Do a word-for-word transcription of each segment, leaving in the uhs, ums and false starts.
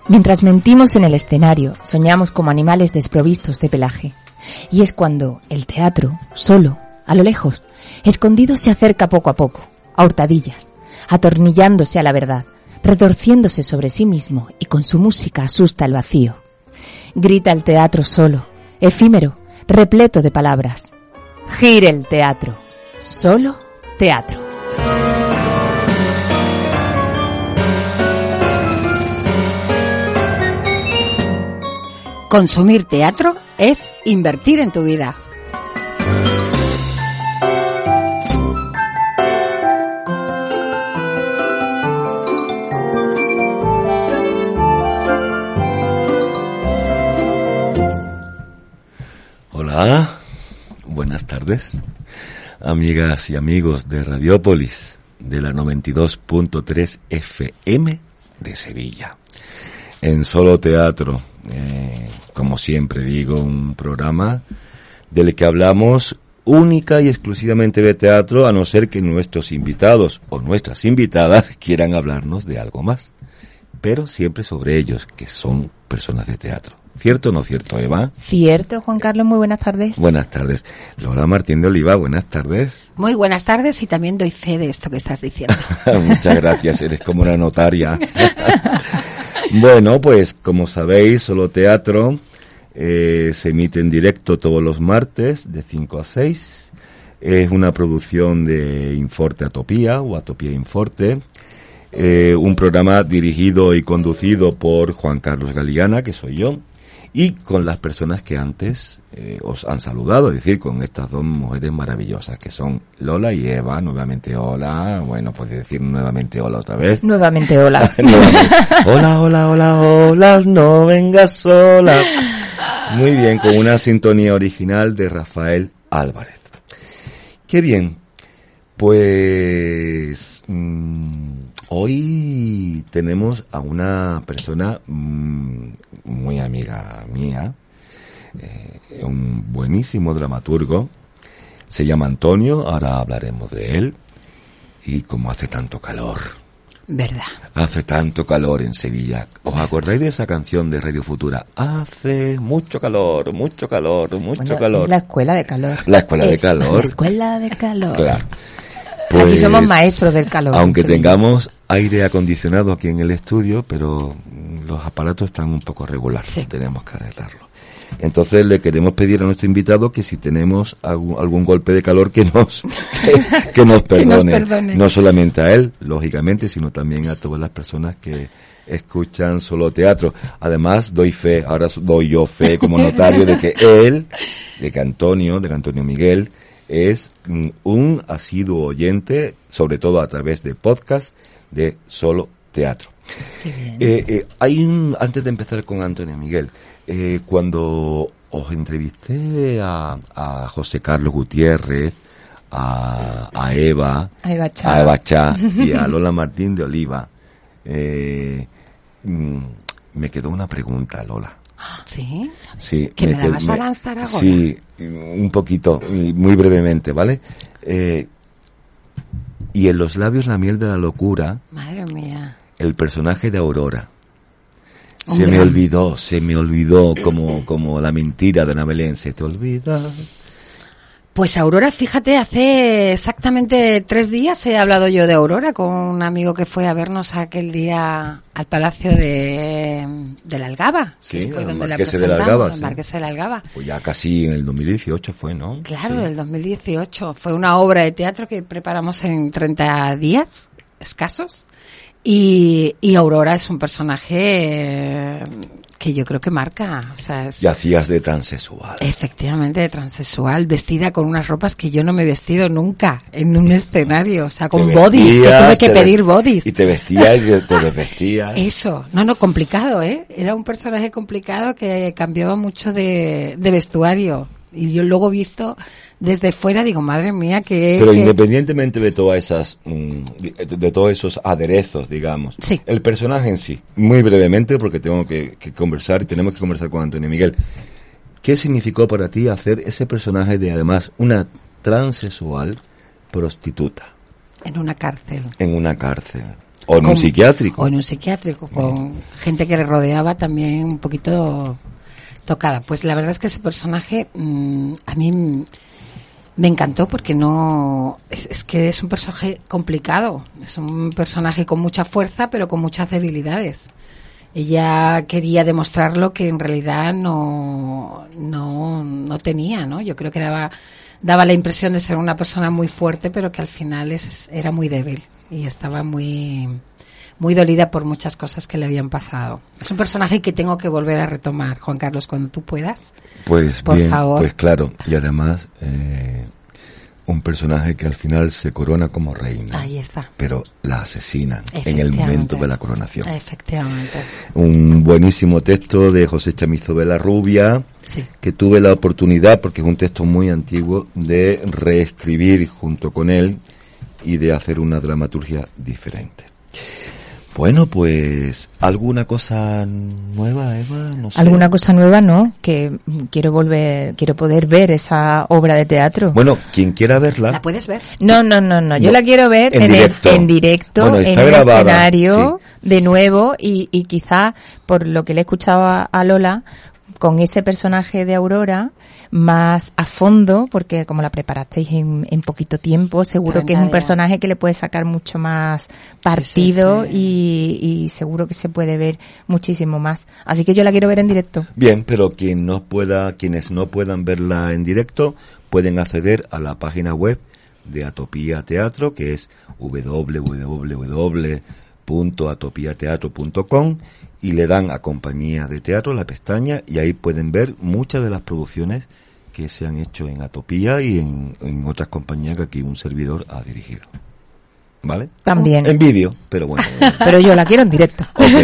Mientras mentimos en el escenario, soñamos como animales desprovistos de pelaje. Y es cuando el teatro, solo, a lo lejos, escondido, se acerca poco a poco, a hurtadillas, atornillándose a la verdad, retorciéndose sobre sí mismo y con su música asusta el vacío. Grita el teatro solo, efímero, repleto de palabras. Gire el teatro, solo teatro. Consumir teatro es invertir en tu vida. Hola, buenas tardes, amigas y amigos de Radiópolis, de la noventa y dos punto tres F M de Sevilla. En Solo Teatro, eh, como siempre digo, un programa del que hablamos única y exclusivamente de teatro, a no ser que nuestros invitados o nuestras invitadas quieran hablarnos de algo más, pero siempre sobre ellos, que son personas de teatro. ¿Cierto o no cierto, Eva? Cierto, Juan Carlos, muy buenas tardes. Buenas tardes. Lola Martín de Oliva, buenas tardes. Muy buenas tardes y también doy fe de esto que estás diciendo. Muchas gracias, eres como una notaria. Bueno, pues como sabéis, Solo Teatro eh, se emite en directo todos los martes de cinco a seis. Es una producción de Inforte Atopía o Atopía Inforte. Eh, un programa dirigido y conducido por Juan Carlos Galiana, que soy yo, y con las personas que antes eh, os han saludado, es decir, con estas dos mujeres maravillosas que son Lola y Eva. Nuevamente hola, bueno, puedes decir nuevamente hola otra vez. Nuevamente hola. Nuevamente. Hola, hola, hola, hola, no vengas sola. Muy bien, con una sintonía original de Rafael Álvarez. Qué bien, pues mmm, hoy tenemos a una persona mmm, muy amiga mía, eh, un buenísimo dramaturgo, se llama Antonio, ahora hablaremos de él, y como hace tanto calor. ¿Verdad? Hace tanto calor en Sevilla. ¿Os acordáis de esa canción de Radio Futura? Hace mucho calor, mucho calor, mucho bueno, calor. Es la escuela de calor. La escuela es de calor. La escuela de calor. Claro. Pues, aquí somos Pues, maestros del calor. Aunque tengamos aire acondicionado aquí en el estudio, pero los aparatos están un poco regulares, sí. Tenemos que arreglarlo. Entonces le queremos pedir a nuestro invitado que si tenemos algún, algún golpe de calor que nos que, que nos perdone. Que nos perdone. No solamente a él, lógicamente, sino también a todas las personas que escuchan Solo Teatro. Además, doy fe, ahora doy yo fe como notario de que él, de que Antonio, de que Antonio Miguel, es un asiduo oyente, sobre todo a través de podcast, de Solo Teatro. Qué bien. Eh, eh, hay un, antes de empezar con Antonio Miguel, eh, cuando os entrevisté a, a José Carlos Gutiérrez, a, a Eva, a Eva Chá, a Eva Chá y a Lola Martín de Oliva, eh, mm, me quedó una pregunta, Lola. ¿Sí? Sí. ¿Que me, me la vas me, a lanzar ahora? Sí, un poquito, muy brevemente, ¿vale? Eh, y en los labios la miel de la locura. Madre mía. El personaje de Aurora. Un se gran... me olvidó, se me olvidó como, como la mentira de Ana Belén. Se te olvida. Pues Aurora, fíjate, hace exactamente tres días he hablado yo de Aurora con un amigo que fue a vernos aquel día al Palacio de, de la Algaba. Sí, que fue el donde Marqués la de la Algaba. el Marqués de la Algaba. Pues ya casi en el dos mil dieciocho fue, ¿no? Claro, sí. del dos mil dieciocho. Fue una obra de teatro que preparamos en treinta días escasos. Y, y Aurora es un personaje que yo creo que marca. O sea, es, y hacías de transexual. Efectivamente, de transexual, vestida con unas ropas que yo no me he vestido nunca en un escenario. O sea, con bodies, que tuve que pedir bodies. Y te vestías y te, te desvestías. Eso, no, no, complicado, ¿eh? Era un personaje complicado que cambiaba mucho de, de vestuario. Y yo luego visto desde fuera digo, madre mía, que... Pero que... independientemente de todas esas, de, de todos esos aderezos, digamos, sí. El personaje en sí, muy brevemente, porque tengo que, que conversar y tenemos que conversar con Antonio Miguel. ¿Qué significó para ti hacer ese personaje de, además, una transexual prostituta? En una cárcel. En una cárcel. O en con, un psiquiátrico. O en un psiquiátrico, con gente que le rodeaba también un poquito tocada. Pues la verdad es que ese personaje mmm, a mí me encantó porque no es, es que es un personaje complicado, es un personaje con mucha fuerza pero con muchas debilidades. Ella quería demostrar lo que en realidad no no no tenía, ¿no? Yo creo que daba daba la impresión de ser una persona muy fuerte, pero que al final es, era muy débil y estaba muy muy dolida por muchas cosas que le habían pasado. Es un personaje que tengo que volver a retomar, Juan Carlos, cuando tú puedas. Pues por bien, favor. Pues claro, y además eh, un personaje que al final se corona como reina. Ahí está. Pero la asesinan en el momento de la coronación. Efectivamente. Un buenísimo texto de José Chamizo Belarrubia, sí. que tuve la oportunidad, porque es un texto muy antiguo, de reescribir junto con él y de hacer una dramaturgia diferente. Bueno, pues, ¿alguna cosa nueva, Eva? No sé. ¿Alguna cosa nueva? No, que quiero volver, quiero poder ver esa obra de teatro. Bueno, quien quiera verla... ¿La puedes ver? No, no, no, no, yo no, la quiero ver en en, directo, el, en directo, bueno, en está el grabada, escenario, sí. de nuevo, y, y quizá, por lo que le he escuchado a, a Lola, con ese personaje de Aurora, más a fondo, porque como la preparasteis en, en poquito tiempo, seguro que es un personaje que le puede sacar mucho más partido sí, sí, sí. Y, y seguro que se puede ver muchísimo más. Así que yo la quiero ver en directo. Bien, pero quien no pueda, quienes no puedan verla en directo, pueden acceder a la página web de Atopía Teatro, que es doble u doble u doble u punto atopía teatro punto com, y le dan a Compañía de Teatro la pestaña, y ahí pueden ver muchas de las producciones que se han hecho en Atopía y en, en otras compañías que aquí un servidor ha dirigido. ¿Vale? También. En vídeo, pero bueno. Pero yo la quiero en directo. Okay.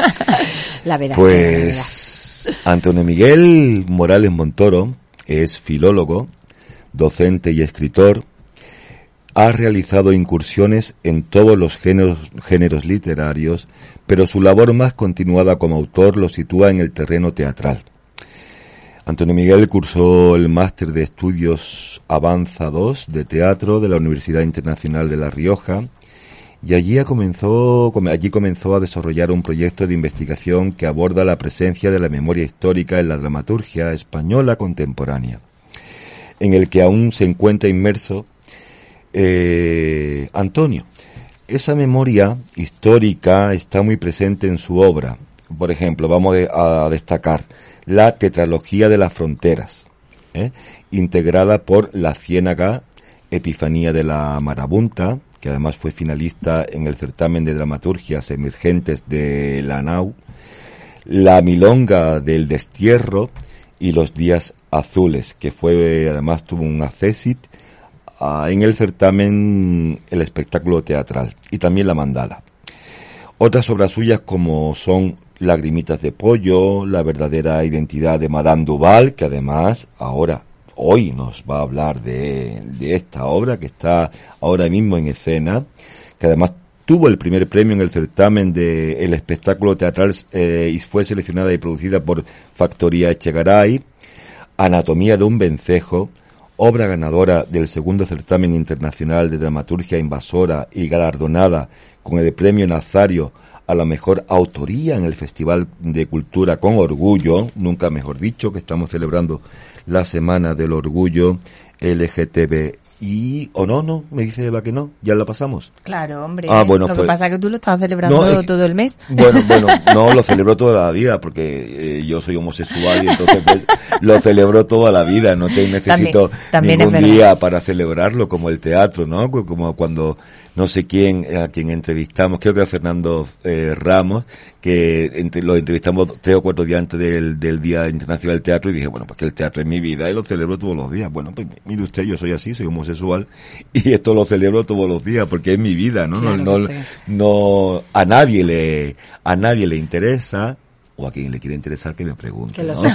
La verás. Pues la verás. Antonio Miguel Morales Montoro es filólogo, docente y escritor. Ha realizado incursiones en todos los géneros, géneros literarios, pero su labor más continuada como autor lo sitúa en el terreno teatral. Antonio Miguel cursó el Máster de Estudios Avanzados de Teatro de la Universidad Internacional de La Rioja y allí comenzó, allí comenzó a desarrollar un proyecto de investigación que aborda la presencia de la memoria histórica en la dramaturgia española contemporánea, en el que aún se encuentra inmerso Eh, Antonio. Esa memoria histórica está muy presente en su obra. Por ejemplo, vamos a destacar la Tetralogía de las Fronteras, ¿eh? integrada por La Ciénaga, Epifanía de la Marabunta, que además fue finalista en el certamen de dramaturgias emergentes de la ANAU, La Milonga del Destierro y Los Días Azules, que fue, además tuvo un accésit Uh, en el certamen El Espectáculo Teatral, y también La Mandala. Otras obras suyas como son Lagrimitas de Pollo, La verdadera identidad de Madame Duval, que además ahora, hoy nos va a hablar de, de esta obra que está ahora mismo en escena, que además tuvo el primer premio en el certamen de El Espectáculo Teatral eh, y fue seleccionada y producida por Factoría Echegaray. Anatomía de un vencejo, obra ganadora del segundo certamen internacional de dramaturgia invasora y galardonada con el premio Nazario a la mejor autoría en el Festival de Cultura con Orgullo, nunca mejor dicho, que estamos celebrando la Semana del Orgullo L G T B I, o no, no, me dice Eva que no, ya la pasamos. Claro, hombre, ah, bueno, lo fue... que pasa es que tú lo estabas celebrando no, es... todo el mes. Bueno, bueno, no, lo celebro toda la vida, porque eh, yo soy homosexual y entonces pues, lo celebro toda la vida, no te necesito también, también ningún día para celebrarlo, como el teatro, ¿no? Como cuando no sé quién, a quien entrevistamos, creo que a Fernando eh, Ramos, que entre, lo entrevistamos tres o cuatro días antes del, del Día Internacional del Teatro, y dije, bueno, pues que el teatro es mi vida y lo celebro todos los días. Bueno, pues mire usted, yo soy así, soy homosexual y esto lo celebro todos los días porque es mi vida, ¿no? Claro no, no, sí. no, a nadie le, a nadie le interesa, o a quien le quiere interesar que me pregunte, que lo ¿no?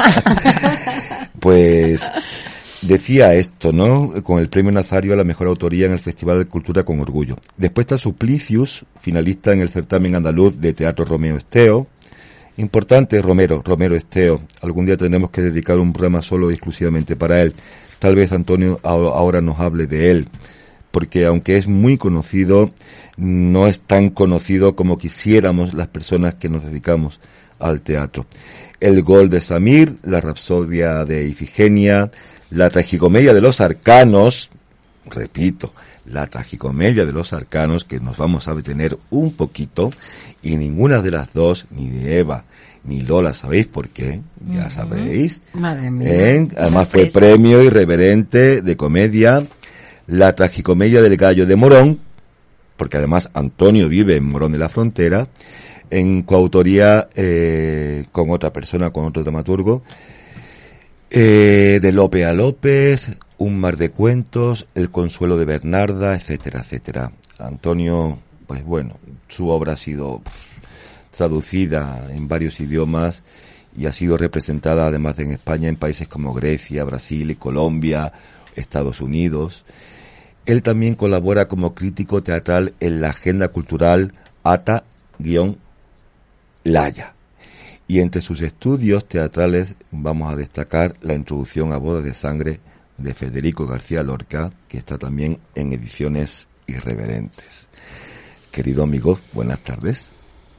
Pues decía esto, ¿no? Con el premio Nazario a la mejor autoría en el Festival de Cultura con Orgullo. Después está Suplicius, finalista en el certamen andaluz de Teatro Romeo Esteo. Importante Romero, Romero Esteo. Algún día tendremos que dedicar un programa solo y exclusivamente para él. Tal vez Antonio ahora nos hable de él. porque aunque es muy conocido, no es tan conocido como quisiéramos las personas que nos dedicamos al teatro. El gol de Samir, la rapsodia de Ifigenia, la tragicomedia de los arcanos, repito, la tragicomedia de los arcanos, que nos vamos a detener un poquito, y ninguna de las dos, ni de Eva ni Lola, ¿sabéis por qué? Ya uh-huh. sabréis. Madre mía. ¿Eh? Además fue premio irreverente de comedia, la tragicomedia del Gallo de Morón, porque además Antonio vive en Morón de la Frontera, en coautoría eh, con otra persona, con otro dramaturgo, eh, de Lope a López, Un mar de cuentos, El consuelo de Bernarda, etcétera, etcétera. Antonio, pues bueno, su obra ha sido traducida en varios idiomas y ha sido representada además en España en países como Grecia, Brasil, Colombia, Estados Unidos. Él también colabora como crítico teatral en la agenda cultural Ata-Laya. Y entre sus estudios teatrales vamos a destacar la introducción a Bodas de Sangre de Federico García Lorca, que está también en Ediciones Irreverentes. Querido amigo, buenas tardes.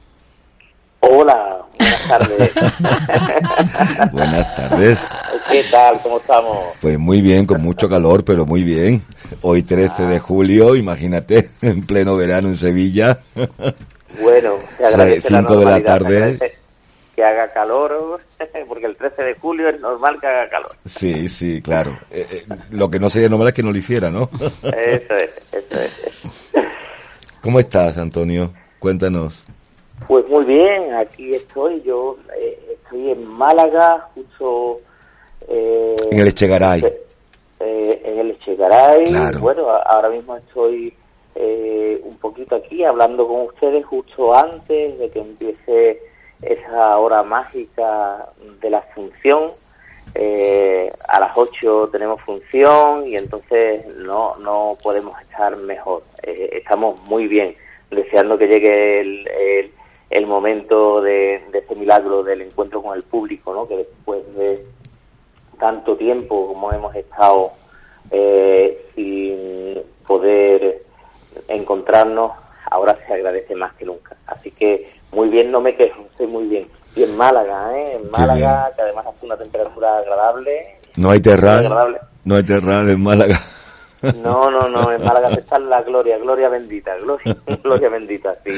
Hola, buenas tardes. Buenas tardes. ¿Qué tal? ¿Cómo estamos? Pues muy bien, con mucho calor, pero muy bien. Hoy trece de julio, imagínate, en pleno verano en Sevilla. Bueno, se agradece cinco de la tarde. Que haga calor, porque el trece de julio es normal que haga calor. Sí, sí, claro. Eh, eh, lo que no sería normal es que no lo hiciera, ¿no? Eso es, eso es. ¿Cómo estás, Antonio? Cuéntanos. Pues muy bien, aquí estoy, yo eh, estoy en Málaga, justo... Eh, en el Echegaray. Eh, en el Echegaray, claro. Bueno, a, ahora mismo estoy eh, un poquito aquí hablando con ustedes justo antes de que empiece esa hora mágica de la función. Eh, a las ocho tenemos función y entonces no, no podemos estar mejor, eh, estamos muy bien, deseando que llegue el... el el momento de, de ese milagro del encuentro con el público, ¿no? Que después de tanto tiempo como hemos estado eh, sin poder encontrarnos, ahora se agradece más que nunca. Así que muy bien, no me quejo, estoy muy bien. Y en Málaga, ¿eh? En Málaga, que además hace una temperatura agradable. No hay terral, no hay terral en Málaga. No, no, no, en Málaga está la gloria, gloria bendita, gloria, gloria bendita, sí.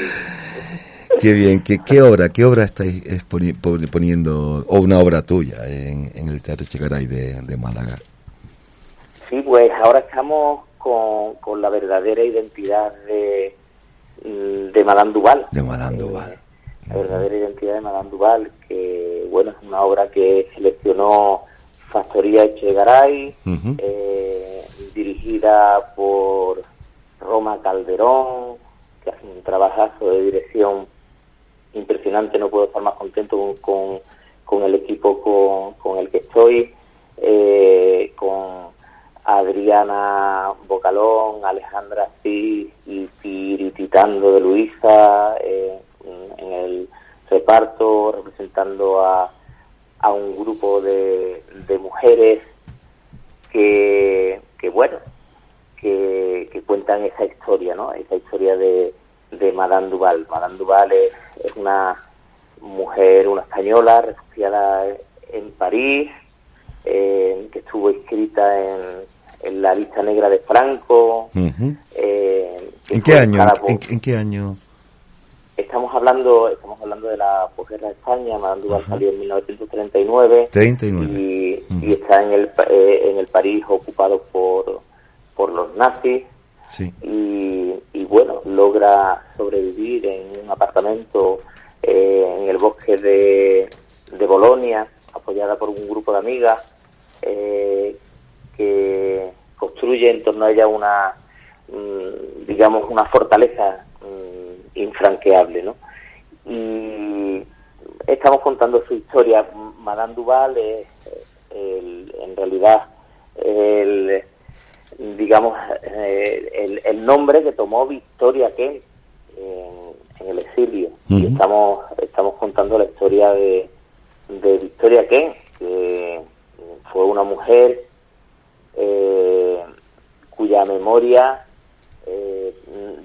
Qué bien, ¿qué, qué obra, qué obra estáis exponi- poniendo, o una obra tuya en, en el Teatro Echegaray de, de Málaga? Sí, pues ahora estamos con, con la verdadera identidad de, de Madame Duval. De Madame Duval. Eh, la verdadera identidad de Madame Duval, que bueno, es una obra que seleccionó Factoría Echegaray, uh-huh. eh, dirigida por Roma Calderón, que hace un trabajazo de dirección impresionante. No puedo estar más contento con, con, con el equipo con, con el que estoy, eh, con Adriana Bocalón, Alejandra Cis y Tirititando de Luisa eh, en el reparto, representando a, a un grupo de, de mujeres que, que bueno, que, que cuentan esa historia, ¿no? Esa historia de, de Madame Duval. Madame Duval es, es una mujer, una española refugiada en París, eh, que estuvo inscrita en, en la lista negra de Franco. Uh-huh. eh, ¿En qué año? Por... ¿En, ¿En qué año? Estamos hablando, estamos hablando de la posguerra de España. Madame Duval uh-huh. salió en mil novecientos treinta y nueve. treinta y nueve. Y, uh-huh. y está en el eh, en el París ocupado por por los nazis. Sí. Y, y bueno, logra sobrevivir en un apartamento eh, en el bosque de, de Bolonia, apoyada por un grupo de amigas eh, que construye en torno a ella una, mmm, digamos, una fortaleza mmm, infranqueable, ¿no? Y estamos contando su historia. Madame Duval es el, en realidad el digamos eh, el, el nombre que tomó Victoria Kent en, en el exilio. Uh-huh. Y estamos estamos contando la historia de, de Victoria Kent, que fue una mujer eh, cuya memoria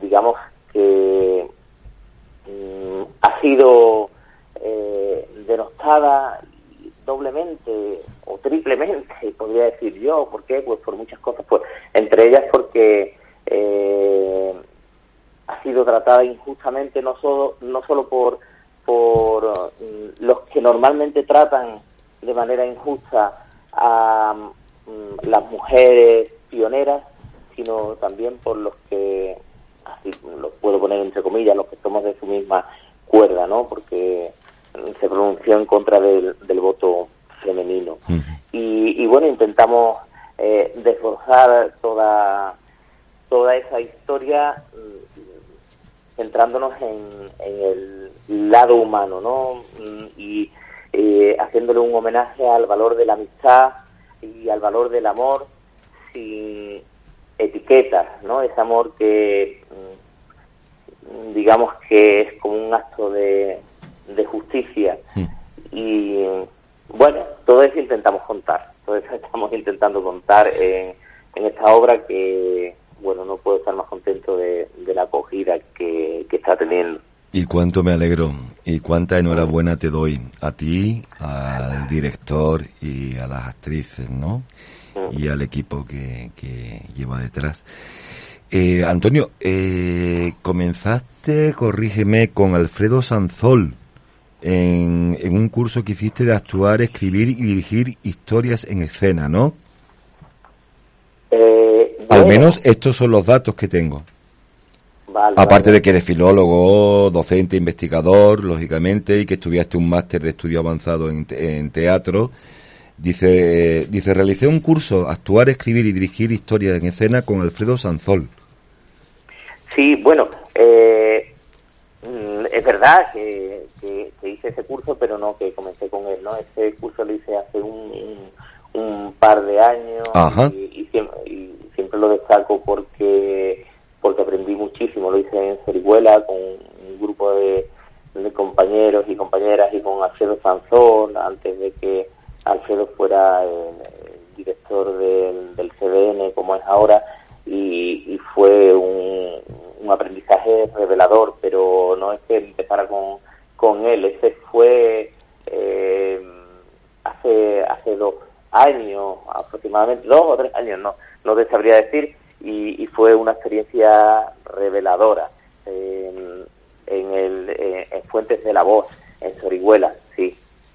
digamos que mm, ha sido eh, denostada doblemente o triplemente, podría decir yo. ¿Por qué? Pues por muchas cosas, pues entre ellas porque eh, ha sido tratada injustamente, no solo no solo por por uh, los que normalmente tratan de manera injusta a um, las mujeres pioneras, sino también por los que, así lo puedo poner entre comillas, los que somos de su misma cuerda, ¿no? Porque se pronunció en contra del, del voto femenino. Uh-huh. Y, y bueno, intentamos eh, desbrozar toda toda esa historia centrándonos en, en el lado humano, ¿no? Y eh, haciéndole un homenaje al valor de la amistad y al valor del amor sin etiquetas, ¿no? Ese amor que digamos que es como un acto de, de justicia. Mm. Y bueno, todo eso intentamos contar, todo eso estamos intentando contar en, en esta obra que, bueno, no puedo estar más contento de, de la acogida que, que está teniendo. Y cuánto me alegro y cuánta enhorabuena te doy a ti, al director y a las actrices, ¿no? Mm. Y al equipo que, que lleva detrás. Eh, Antonio, eh, comenzaste, corrígeme, con Alfredo Sanzol en, en un curso que hiciste de actuar, escribir y dirigir historias en escena, ¿no? Eh, Al menos estos son los datos que tengo. Vale, Aparte vale. de que eres filólogo, docente, investigador, lógicamente, y que estudiaste un máster de estudio avanzado en, en teatro. Dice, dice, realicé un curso, actuar, escribir y dirigir historias en escena con Alfredo Sanzol. Sí, bueno, eh, es verdad que, que, que hice ese curso, pero no que comencé con él, ¿no? Ese curso lo hice hace un, un, un par de años. Ajá. Y, y, siempre, y siempre lo destaco porque porque aprendí muchísimo. Lo hice en Sorihuela con un grupo de, de compañeros y compañeras y con Alfredo Sanzol, antes de que Alfredo fuera el, el director del, del C D N como es ahora, y, y fue un, un aprendizaje revelador, pero no es que empezara con, con él, ese fue eh, hace hace dos años aproximadamente, dos o tres años, no, no te sabría decir, y, y fue una experiencia reveladora eh, en, el, eh, en Fuentes de la Voz, en Sorihuela, sí.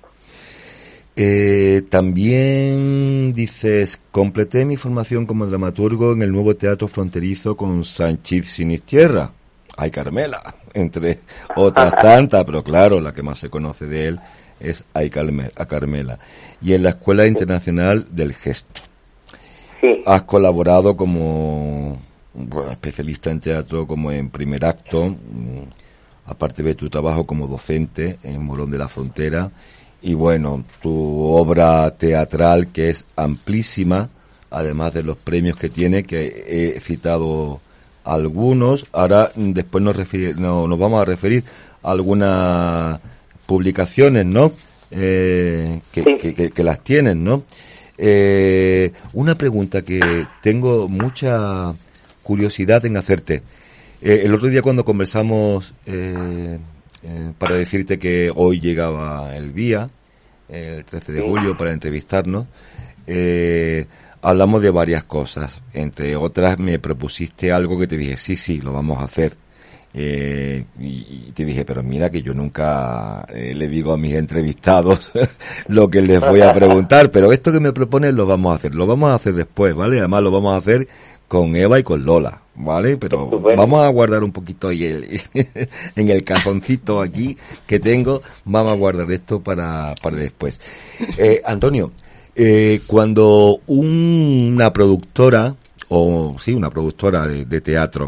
Eh, también dices, completé mi formación como dramaturgo en el nuevo Teatro Fronterizo con Sanchís Sinistierra. Ay, Carmela, entre otras tantas, pero claro, la que más se conoce de él es Ay, Carmela. Y en la Escuela Internacional del Gesto. Sí. Has colaborado como bueno, especialista en teatro, como en primer acto, aparte de tu trabajo como docente en Morón de la Frontera. Y bueno, tu obra teatral que es amplísima, además de los premios que tiene, que he citado algunos. Ahora después nos, referir, no, nos vamos a referir a algunas publicaciones, ¿no? Eh, que, sí. que, que, que las tienen, ¿no? Eh, una pregunta que tengo mucha curiosidad en hacerte. Eh, el otro día cuando conversamos... Eh, Eh, para decirte que hoy llegaba el día, el trece de julio, para entrevistarnos, eh, hablamos de varias cosas, entre otras me propusiste algo que te dije, sí, sí, lo vamos a hacer, eh, y, y te dije, pero mira que yo nunca eh, le digo a mis entrevistados lo que les voy a preguntar, pero esto que me propones lo vamos a hacer, lo vamos a hacer después, ¿vale? Además lo vamos a hacer con Eva y con Lola, ¿vale? Pero bueno, vamos a guardar un poquito ahí el, en el cajoncito aquí que tengo, vamos a guardar esto para, para después. Eh, Antonio, eh, cuando un, una productora, o sí, una productora de, de teatro,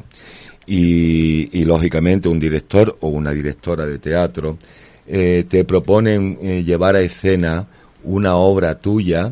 y, y lógicamente un director o una directora de teatro, eh, te proponen eh, llevar a escena una obra tuya,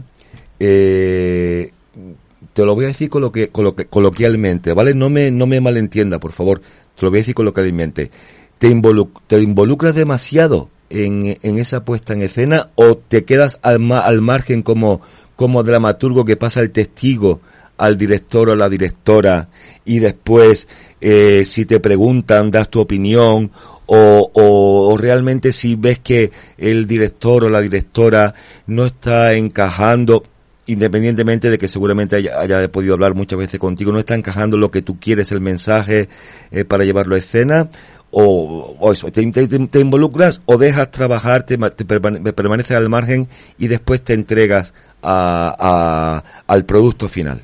eh, te lo voy a decir coloqui- coloqui- coloquialmente, ¿vale? No me no me malentienda, por favor. Te lo voy a decir coloquialmente. ¿Te, involu- te involucras demasiado en, en esa puesta en escena o te quedas al, ma- al margen como, como dramaturgo que pasa el testigo al director o la directora y después, eh, si te preguntan, das tu opinión, o, o, o realmente si ves que el director o la directora no está encajando, independientemente de que seguramente haya, haya podido hablar muchas veces contigo, no está encajando lo que tú quieres, el mensaje eh, para llevarlo a escena, o, o eso, te, te, te involucras o dejas trabajar, te, te permane, permaneces al margen y después te entregas a, a, al producto final.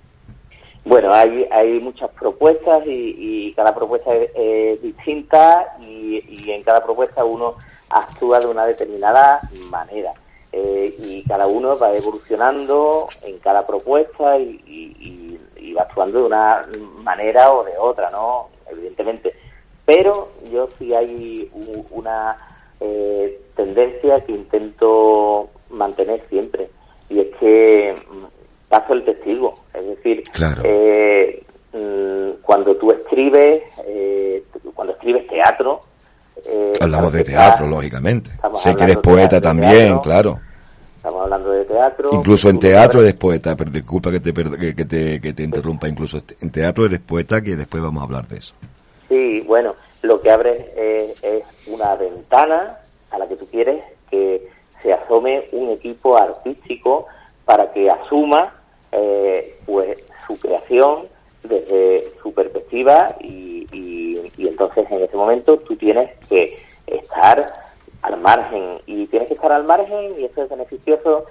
Bueno, hay, hay muchas propuestas y, y cada propuesta es, es distinta y, y en cada propuesta uno actúa de una determinada manera. Eh, y cada uno va evolucionando en cada propuesta y, y, y va actuando de una manera o de otra, ¿no? Evidentemente. Pero yo sí hay u, una eh, tendencia que intento mantener siempre, y es que paso el testigo. Es decir, claro. eh, cuando tú escribes, eh, cuando escribes teatro, Eh, Hablamos de teatro, está, lógicamente. Sé que eres poeta teatro, también, teatro, claro. Estamos hablando de teatro. Incluso en teatro eres poeta, pero disculpa que te, que, que te, que te interrumpa. Incluso en teatro eres poeta, que después vamos a hablar de eso. Sí, bueno, lo que abres es, es una ventana a la que tú quieres que se asome un equipo artístico para que asuma eh, pues su creación desde su perspectiva y, y, y entonces en ese momento tú tienes que estar al margen y tienes que estar al margen y eso es beneficioso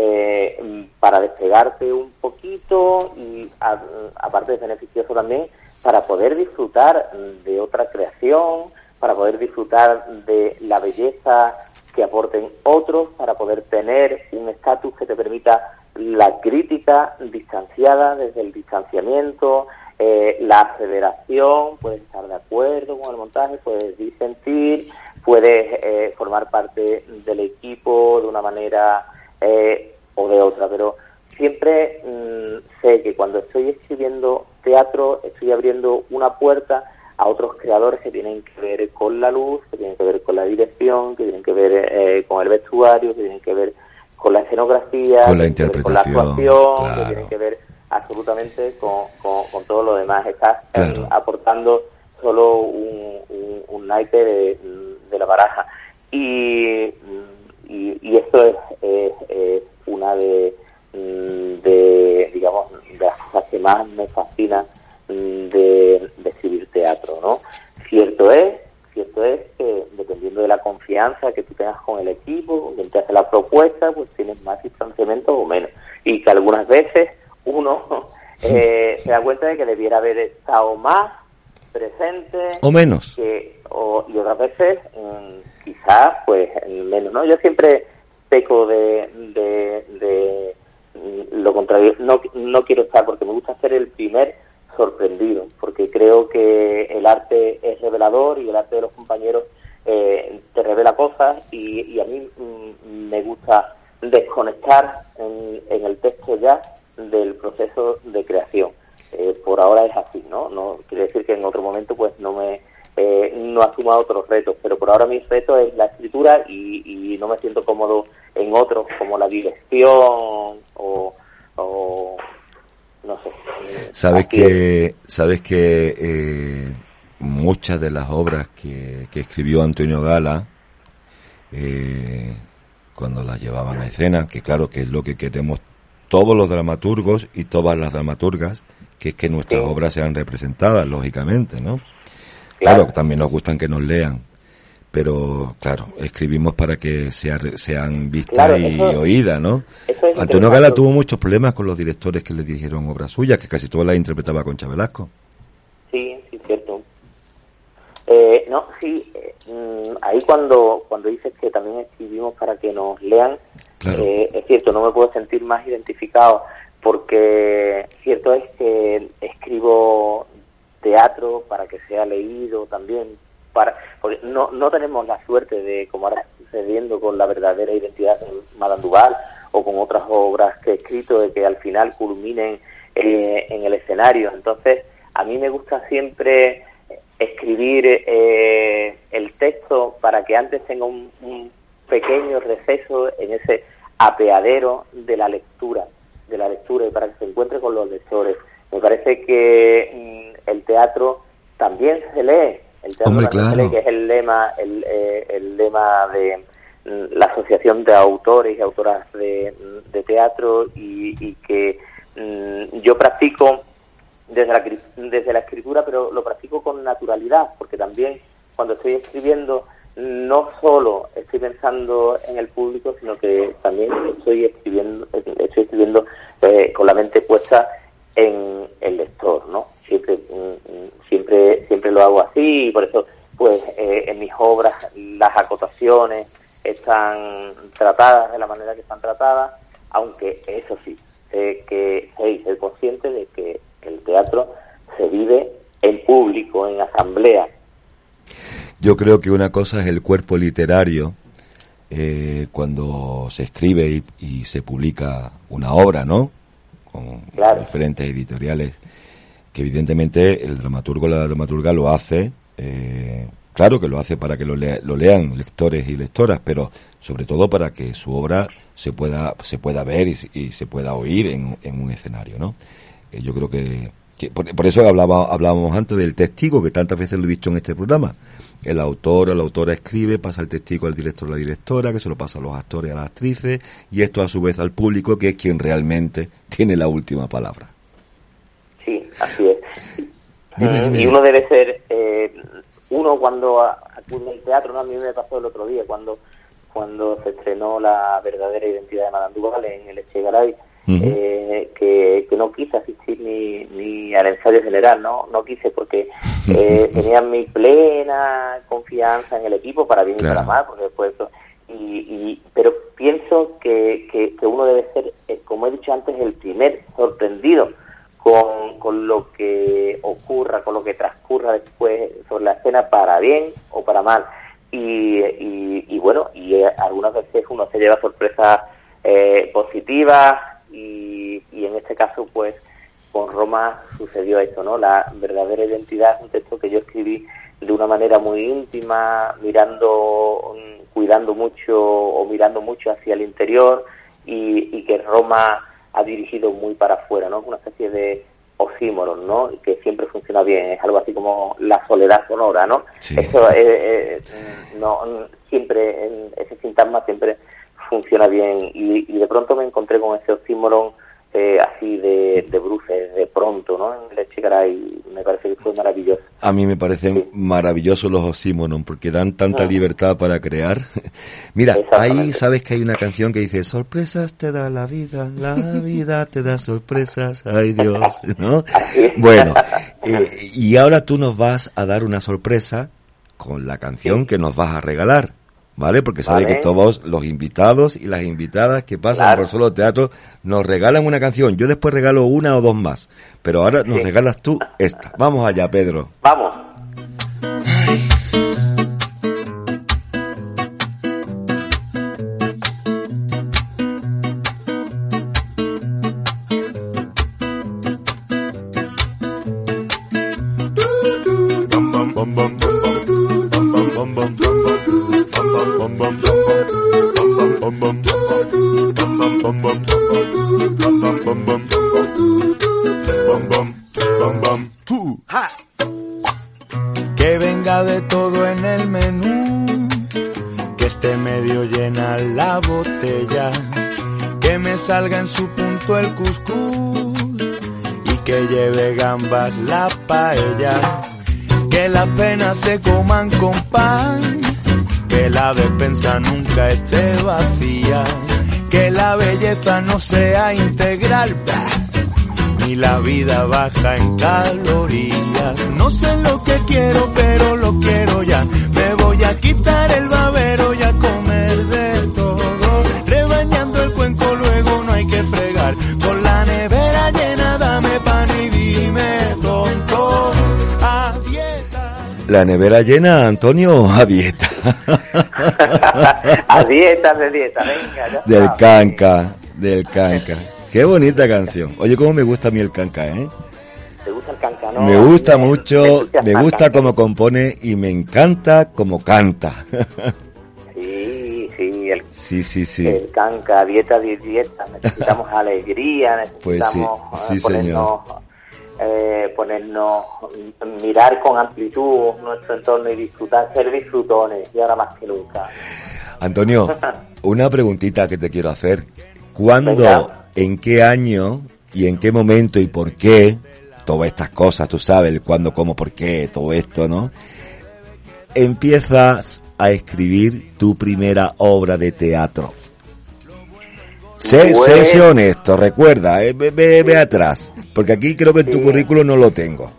eh, para despegarte un poquito y a, aparte es beneficioso también para poder disfrutar de otra creación, para poder disfrutar de la belleza que aporten otros, para poder tener un estatus que te permita la crítica distanciada desde el distanciamiento, eh, la aceleración, puedes estar de acuerdo con el montaje, puedes disentir, puedes eh, formar parte del equipo de una manera eh, o de otra, pero siempre mmm, sé que cuando estoy escribiendo teatro estoy abriendo una puerta a otros creadores que tienen que ver con la luz, que tienen que ver con la dirección, que tienen que ver eh, con el vestuario, que tienen que ver con la escenografía, con la interpretación, con la actuación, claro. Que tienen que ver absolutamente con, con, con todo lo demás. Estás claro. eh, aportando solo un, un, un naipe de, de la baraja. Y, y, y esto es, es, es una de, de, digamos, de las cosas que más me fascina de, de escribir teatro, ¿no? Cierto es, cierto es que dependiendo de la confianza que tú tengas con el equipo, con quien te hace la propuesta, pues tienes más distanciamiento o menos. Y que algunas veces uno eh, se da cuenta de que debiera haber estado más presente o menos que, o, y otras veces mmm, quizás pues menos, ¿no? Yo siempre peco de, de, de lo contrario, no, no quiero estar porque me gusta ser el primer sorprendido, porque creo que el arte es revelador y el arte de los compañeros eh, te revela cosas y, y a mí mm, me gusta desconectar en, en el texto ya del proceso de creación. Eh, por ahora es así, ¿no? No quiere decir que en otro momento pues no me eh, no asuma otros retos, pero por ahora mi reto es la escritura y, y no me siento cómodo en otros como la dirección o, o no sé. Sabes que, sabes que eh, muchas de las obras que, que escribió Antonio Gala, eh, cuando las llevaban a escena, que claro que es lo que queremos todos los dramaturgos y todas las dramaturgas, que es que nuestras sí. obras sean representadas, lógicamente, ¿no? Claro. claro, también nos gustan que nos lean, pero claro, escribimos para que sea, sean vistas claro, y eso, oídas, ¿no? Antonio Gala tuvo muchos problemas con los directores que le dirigieron obras suyas, que casi todas las interpretaba Concha Velasco. Sí, sí, cierto. Eh, no, sí, eh, ahí cuando cuando dices que también escribimos para que nos lean, claro. eh, es cierto, no me puedo sentir más identificado, porque cierto es que escribo teatro para que sea leído también, para porque no no tenemos la suerte de, como ahora está sucediendo con La verdadera identidad de Madame Duval o con otras obras que he escrito, de que al final culminen eh, en el escenario. Entonces, a mí me gusta siempre escribir eh, el texto para que antes tenga un, un pequeño receso en ese apeadero de la lectura, de la lectura y para que se encuentre con los lectores. Me parece que mmm, el teatro también se lee, el teatro Hombre, también claro. se lee, que es el lema, el, eh, el lema de mmm, la Asociación de Autores y Autoras de, de Teatro, y, y que mmm, yo practico desde la, desde la escritura, pero lo practico con naturalidad, porque también cuando estoy escribiendo no solo estoy pensando en el público, sino que también estoy escribiendo, estoy escribiendo eh, con la mente puesta en el lector, ¿no? Siempre, siempre, siempre lo hago así, y por eso, pues, eh, en mis obras las acotaciones están tratadas de la manera que están tratadas, aunque eso sí, sé que soy ser consciente de que el teatro se vive en público, en asamblea. Yo creo que una cosa es el cuerpo literario, eh, cuando se escribe y, y se publica una obra, ¿no? Con claro. diferentes editoriales, que evidentemente el dramaturgo o la dramaturga lo hace, eh, claro que lo hace para que lo, lea, lo lean lectores y lectoras, pero sobre todo para que su obra se pueda se pueda ver y, y se pueda oír en, en un escenario, ¿no? Eh, yo creo que, que por, por eso hablaba, hablábamos antes del testigo, que tantas veces lo he dicho en este programa. El autor o la autora escribe, pasa el testigo al director o la directora, que se lo pasa a los actores y a las actrices, y esto a su vez al público, que es quien realmente tiene la última palabra. Sí, así es. Dime, dime. Y uno debe ser, eh, uno cuando acude al teatro, ¿no? A mí me pasó el otro día, cuando cuando se estrenó La verdadera identidad de Madame Duval en el Echegaray, uh-huh. eh, que, que no quise asistir ni, ni al ensayo general, no no quise porque eh, tenía mi plena confianza en el equipo, para bien claro. y para mal, porque después eso, y, y pero pienso que, que, que uno debe ser, eh, como he dicho antes, el primer sorprendido con, con lo que ocurra, con lo que transcurra después sobre la escena, para bien o para mal. Y, y, y bueno, y eh, algunas veces uno se lleva sorpresas eh, positivas, y, y en este caso, pues, con Roma sucedió esto, ¿no? La verdadera identidad es un texto que yo escribí de una manera muy íntima, mirando, cuidando mucho o mirando mucho hacia el interior, y, y que Roma ha dirigido muy para afuera, ¿no? Es una especie de oxímoron, ¿no? Y que siempre funciona bien, es algo así como la soledad sonora, ¿no? Sí. Eso eh, eh, no siempre, en ese sintagma siempre funciona bien, y, y de pronto me encontré con ese oxímoron eh, así de, de bruces, de pronto, ¿no? En el Echegaray, y me parece que fue maravilloso. A mí me parecen sí. maravillosos los oxímoron, porque dan tanta uh-huh. libertad para crear. Mira, ahí sabes que hay una canción que dice: sorpresas te da la vida, la vida te da sorpresas, ay Dios, ¿no? Bueno, eh, y ahora tú nos vas a dar una sorpresa con la canción sí. que nos vas a regalar, ¿vale? Porque sabes vale. que todos los invitados y las invitadas que pasan claro. por Solo Teatro nos regalan una canción. Yo después regalo una o dos más, pero ahora nos sí. regalas tú esta. Vamos allá, Pedro. Vamos. Que venga de todo en el menú, que esté medio llena la botella, que me salga en su punto el cuscús y que lleve gambas la paella, que las penas se coman con pan, que la despensa nunca esté vacía, que la belleza no sea integral, ni la vida baja en calorías. No sé lo que quiero, pero lo quiero ya. Me voy a quitar el babero y a comer de todo, rebañando el cuenco, luego no hay que fregar. Con la nevera llena, dame pan y dime tonto, a dieta. La nevera llena, Antonio, a dieta. A dieta, de dieta, venga. Ya del está. canca, del canca. Qué bonita canción. Oye, cómo me gusta a mí el canca, ¿eh? ¿Te gusta el canca, no? Me gusta me, mucho, me, me gusta cómo compone y me encanta cómo canta. Sí, sí, y el, sí, sí, sí. el canca, dieta, dieta, dieta. Necesitamos alegría, necesitamos pues sí, sí, ponernos, eh, ponernos, mirar con amplitud nuestro entorno y disfrutar, ser disfrutones, y ahora más que nunca. Antonio, una preguntita que te quiero hacer. ¿Cuándo, Venga. en qué año y en qué momento y por qué, todas estas cosas, tú sabes, el cuándo, cómo, por qué, todo esto, ¿no? Empiezas a escribir tu primera obra de teatro. Sé, Bueno. sé, sé honesto, recuerda, eh, ve, ve, ve atrás, porque aquí creo que en tu Sí. currículum no lo tengo.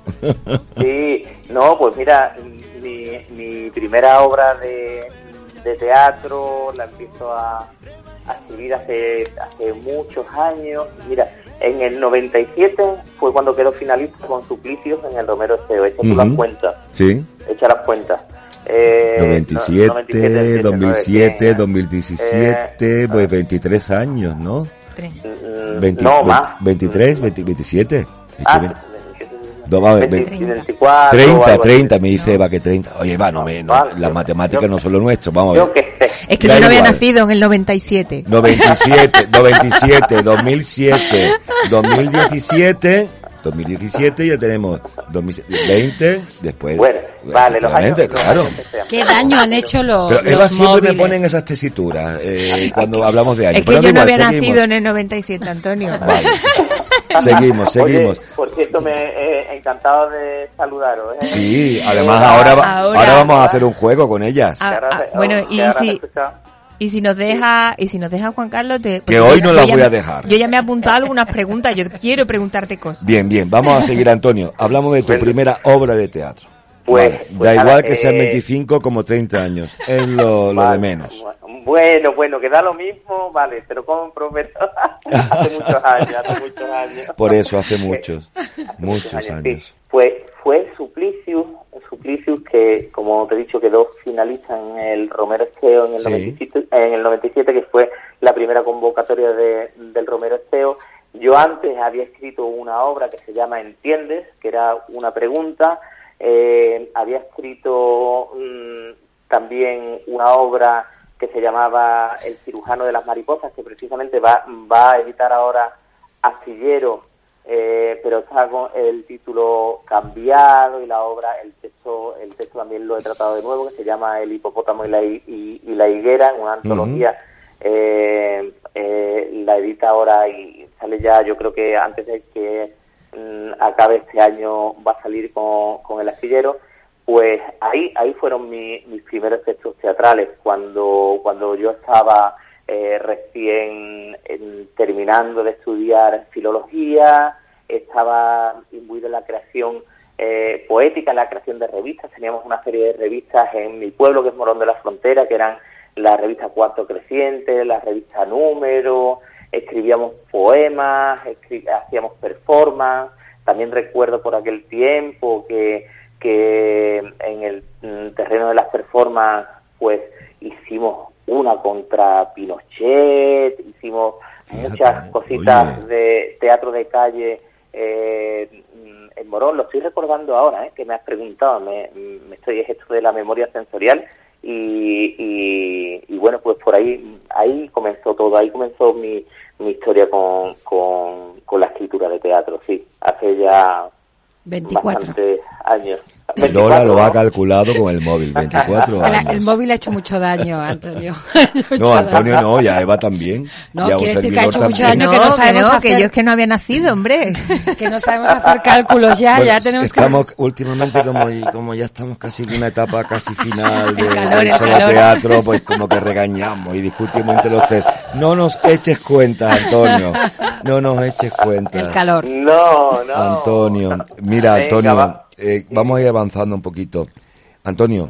Sí, no, pues mira, mi, mi primera obra de, de teatro la empiezo a, a escribir hace, hace muchos años. Mira, en el noventa y siete fue cuando quedó finalista con Suplicios en el Romero Esteo. Echa tú Ujú. las cuentas, Sí. echa las cuentas. Eh, noventa y no- siete, noventa y siete, dos mil siete, cien, dos mil diecisiete, eh, pues veintitrés años, ¿no? mm, veinte, no, veinte, más. veintitrés, veinte, veintisiete. Es que Ah, ve- no, va, veinte, veinte, veinticuatro, treinta, algo así. treinta, me dice Eva que treinta. Oye, Eva, no me, no, Vale, las yo- matemáticas yo- no son lo nuestro, vamos a Yo ver. qué sé. Es que Da yo no había igual. nacido en el noventa y siete. noventa y siete, noventa y siete, dos mil siete, dos mil diecisiete, dos mil diecisiete ya tenemos dos mil veinte, después. Bueno, vale, los años, efectivamente, los claro. años que sean. ¿Qué daño han hecho los, Pero los Eva siempre móviles? me ponen esas tesituras eh, cuando hablamos de años. Es que Pero yo da no igual, había seguimos. nacido en el noventa y siete, Antonio. Vale. Seguimos, seguimos. Oye, por cierto, me he encantado de saludaros. ¿eh? Sí, además Eh, ahora, va- ahora- ahora vamos a hacer un juego con ellas. Ah, que ahora ah, se- bueno, que y ahora se si, escucha. y si nos deja, y si nos deja Juan Carlos, te, porque hoy yo- no yo las ya voy me- a dejar. Yo ya me he apuntado algunas preguntas, yo quiero preguntarte cosas. Bien, bien, vamos a seguir, Antonio. Hablamos de tu Bueno. primera obra de teatro. Pues- Vale, pues da nada, igual que sean eh, veinticinco como treinta años. Es lo, lo de Vale, menos. Bueno, bueno, que da lo mismo, vale, te lo comprometo. Hace muchos años, hace muchos años. Por eso, hace muchos, Hace muchos sí. años. Pues fue Suplicius, Suplicius que, como te he dicho, quedó finalista en el Romero Esteo en el, Sí. noventa y siete, en el noventa y siete, que fue la primera convocatoria de, del Romero Esteo. Yo antes había escrito una obra que se llama Entiendes, que era una pregunta. Eh, había escrito mmm, también una obra que se llamaba El cirujano de las mariposas, que precisamente va, va a editar ahora Astillero, eh, pero está con el título cambiado y la obra, el texto, el texto también lo he tratado de nuevo, que se llama El hipopótamo y la, hi- y, y la higuera, en una antología. eh, eh, la edita ahora y sale ya, yo creo que antes de que mm, acabe este año va a salir con, con El astillero. Pues ahí ahí fueron mi, mis primeros textos teatrales, cuando cuando yo estaba eh, recién en, terminando de estudiar filología, estaba imbuido en la creación eh, poética, en la creación de revistas. Teníamos una serie de revistas en mi pueblo, que es Morón de la Frontera, que eran la revista Cuarto Creciente, la revista Número, escribíamos poemas, escri- hacíamos performance. También recuerdo por aquel tiempo que que en el mm, terreno de las performances pues hicimos una contra Pinochet, hicimos Fíjate, muchas cositas oye. de teatro de calle eh, en Morón. Lo estoy recordando ahora, ¿eh? Que me has preguntado, me, me estoy es esto de la memoria sensorial y, y, y bueno, pues por ahí ahí comenzó todo, ahí comenzó mi, mi historia con, con, con la escritura de teatro, sí, hace ya veinticuatro. bastantes años. Lola lo ¿no? ha calculado con el móvil, veinticuatro Es que la- años. el móvil ha hecho mucho daño, Antonio. Ha hecho No, mucho Antonio daño. no, y a Eva también. No, y a un quiere decir que ha servidor hecho mucho también. daño. que no sabemos que, hacer- yo es que no había nacido, hombre. Que no sabemos hacer cálculos ya, Bueno, ya tenemos estamos que... últimamente como, como ya estamos casi en una etapa casi final de, El calor, del el solo calor. teatro, pues como que regañamos y discutimos entre los tres. No nos eches cuenta, Antonio. No nos eches cuenta. El calor. No, no. Antonio, mira, Venga, Antonio, va. eh, vamos a ir avanzando un poquito. Antonio,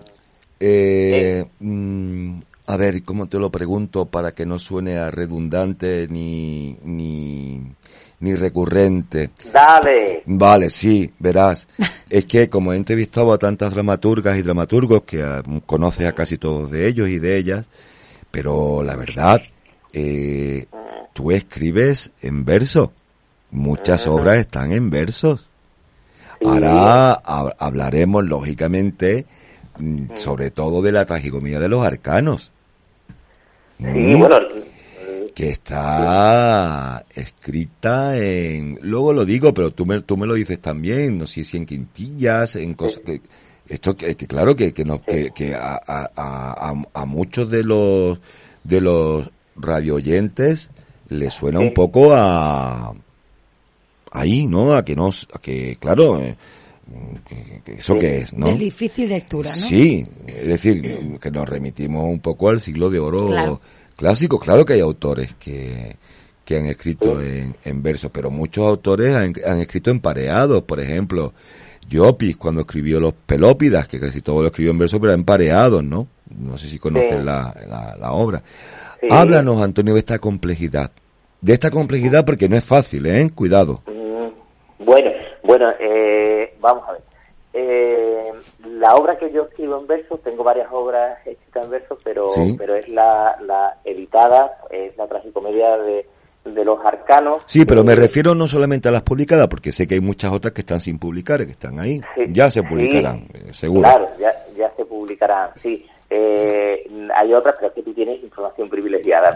eh, mm, a ver, ¿cómo te lo pregunto para que no suene a redundante ni, ni, ni recurrente? Dale. Vale, sí, verás. Es que como he entrevistado a tantas dramaturgas y dramaturgos que ah, conoces a casi todos de ellos y de ellas, pero la verdad, eh, tú escribes en verso. Muchas obras están en versos. Sí. Ahora hab- hablaremos, lógicamente, mm, sobre todo de la tragicomedia de los arcanos. Sí, bueno... Que está escrita en... Luego lo digo, pero tú me, tú me lo dices también, no sé si en quintillas, en cosas... Sí. Que, esto que, que claro que que, nos, sí. que, que a, a, a, a muchos de los de los radioyentes les suena sí. un poco a... ahí, ¿no? A que no... A que, claro... Eh, Que, que eso sí. que es, ¿no? De difícil lectura, ¿no? Sí, es decir, que nos remitimos un poco al siglo de oro claro. clásico. Claro que hay autores que, que han escrito sí. en, en verso, pero muchos autores han, han escrito en pareados. Por ejemplo, Llopis, cuando escribió Los Pelópidas, que casi todo lo escribió en verso, pero en pareados, ¿no? No sé si conoces sí. la, la, la obra. Sí. Háblanos, Antonio, de esta complejidad. De esta complejidad porque no es fácil, ¿eh? Cuidado. Mm, bueno, bueno, eh, vamos a ver. Eh, la obra que yo escribo en verso, tengo varias obras escritas en verso, pero ¿sí? pero es la, la editada, es la tragicomedia de, de los arcanos. Sí, pero eh, me refiero no solamente a las publicadas, porque sé que hay muchas otras que están sin publicar, que están ahí. Sí, ya se publicarán, sí, seguro. Claro, ya, ya se publicarán, sí. Eh, hay otras, pero es que tú tienes información privilegiada.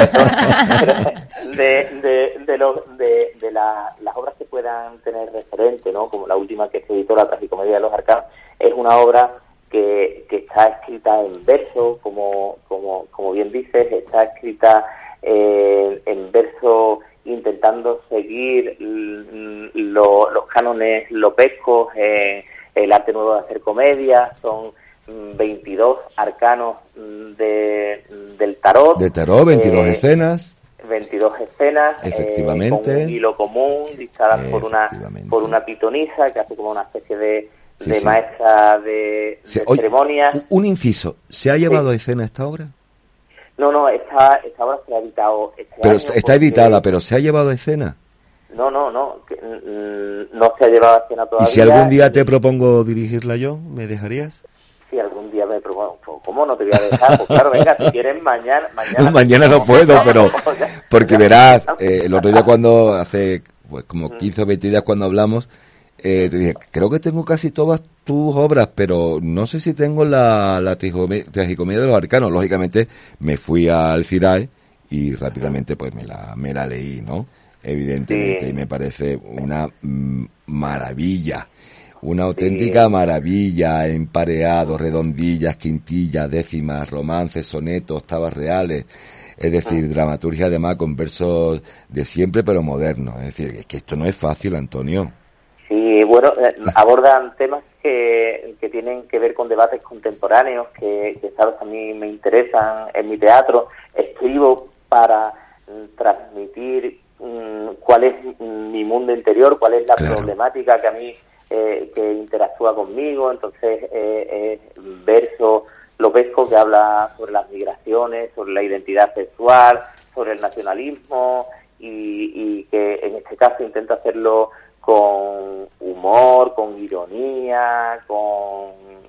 de, de, de, lo, de, de la, las obras que puedan tener referente, ¿no? Como la última que se editó, la tragicomedia de los arcanos, es una obra que, que está escrita en verso, como, como, como bien dices, está escrita eh, en verso intentando seguir lo, los cánones lopescos, eh, el arte nuevo de hacer comedia, son veintidós arcanos de, del tarot. De tarot, veintidós eh, escenas. veintidós escenas. Efectivamente. Eh, con un hilo común, dictadas por una por una pitonisa que hace como una especie de, sí, de sí. maestra de, sí, de oye, ceremonias. Un inciso, ¿se ha llevado sí. a escena esta obra? No, no, esta, esta obra se ha editado este pero año. Está, está porque... editada, pero ¿se ha llevado a escena? No, no, no, que, mm, no se ha llevado a escena todavía. ¿Y si algún día te propongo dirigirla yo, me dejarías? Si algún día me propongo, ¿cómo no te voy a dejar? Pues claro, venga, si quieres mañana... Mañana, no, mañana no puedo, pero... Porque verás, eh, el otro día cuando, hace pues como quince o veinte días cuando hablamos, eh, te dije, creo que tengo casi todas tus obras, pero no sé si tengo la, la tragicomedia de los arcanos. Lógicamente me fui al CIRAE y rápidamente pues me la, me la leí, ¿no? Evidentemente, sí. Y me parece una mm, maravilla. Una auténtica sí. maravilla, empareados, redondillas, quintillas, décimas, romances, sonetos, octavas reales, es decir, ah. dramaturgia además con versos de siempre pero modernos. Es decir, es que esto no es fácil, Antonio. Sí, bueno, eh, abordan temas que, que tienen que ver con debates contemporáneos, que, que sabes, a mí me interesan en mi teatro. Escribo para mm, transmitir mm, cuál es mi mundo interior, cuál es la claro. problemática que a mí... Eh, que interactúa conmigo, entonces eh, eh, verso lopesco que habla sobre las migraciones, sobre la identidad sexual, sobre el nacionalismo y, y que en este caso intenta hacerlo con humor, con ironía, con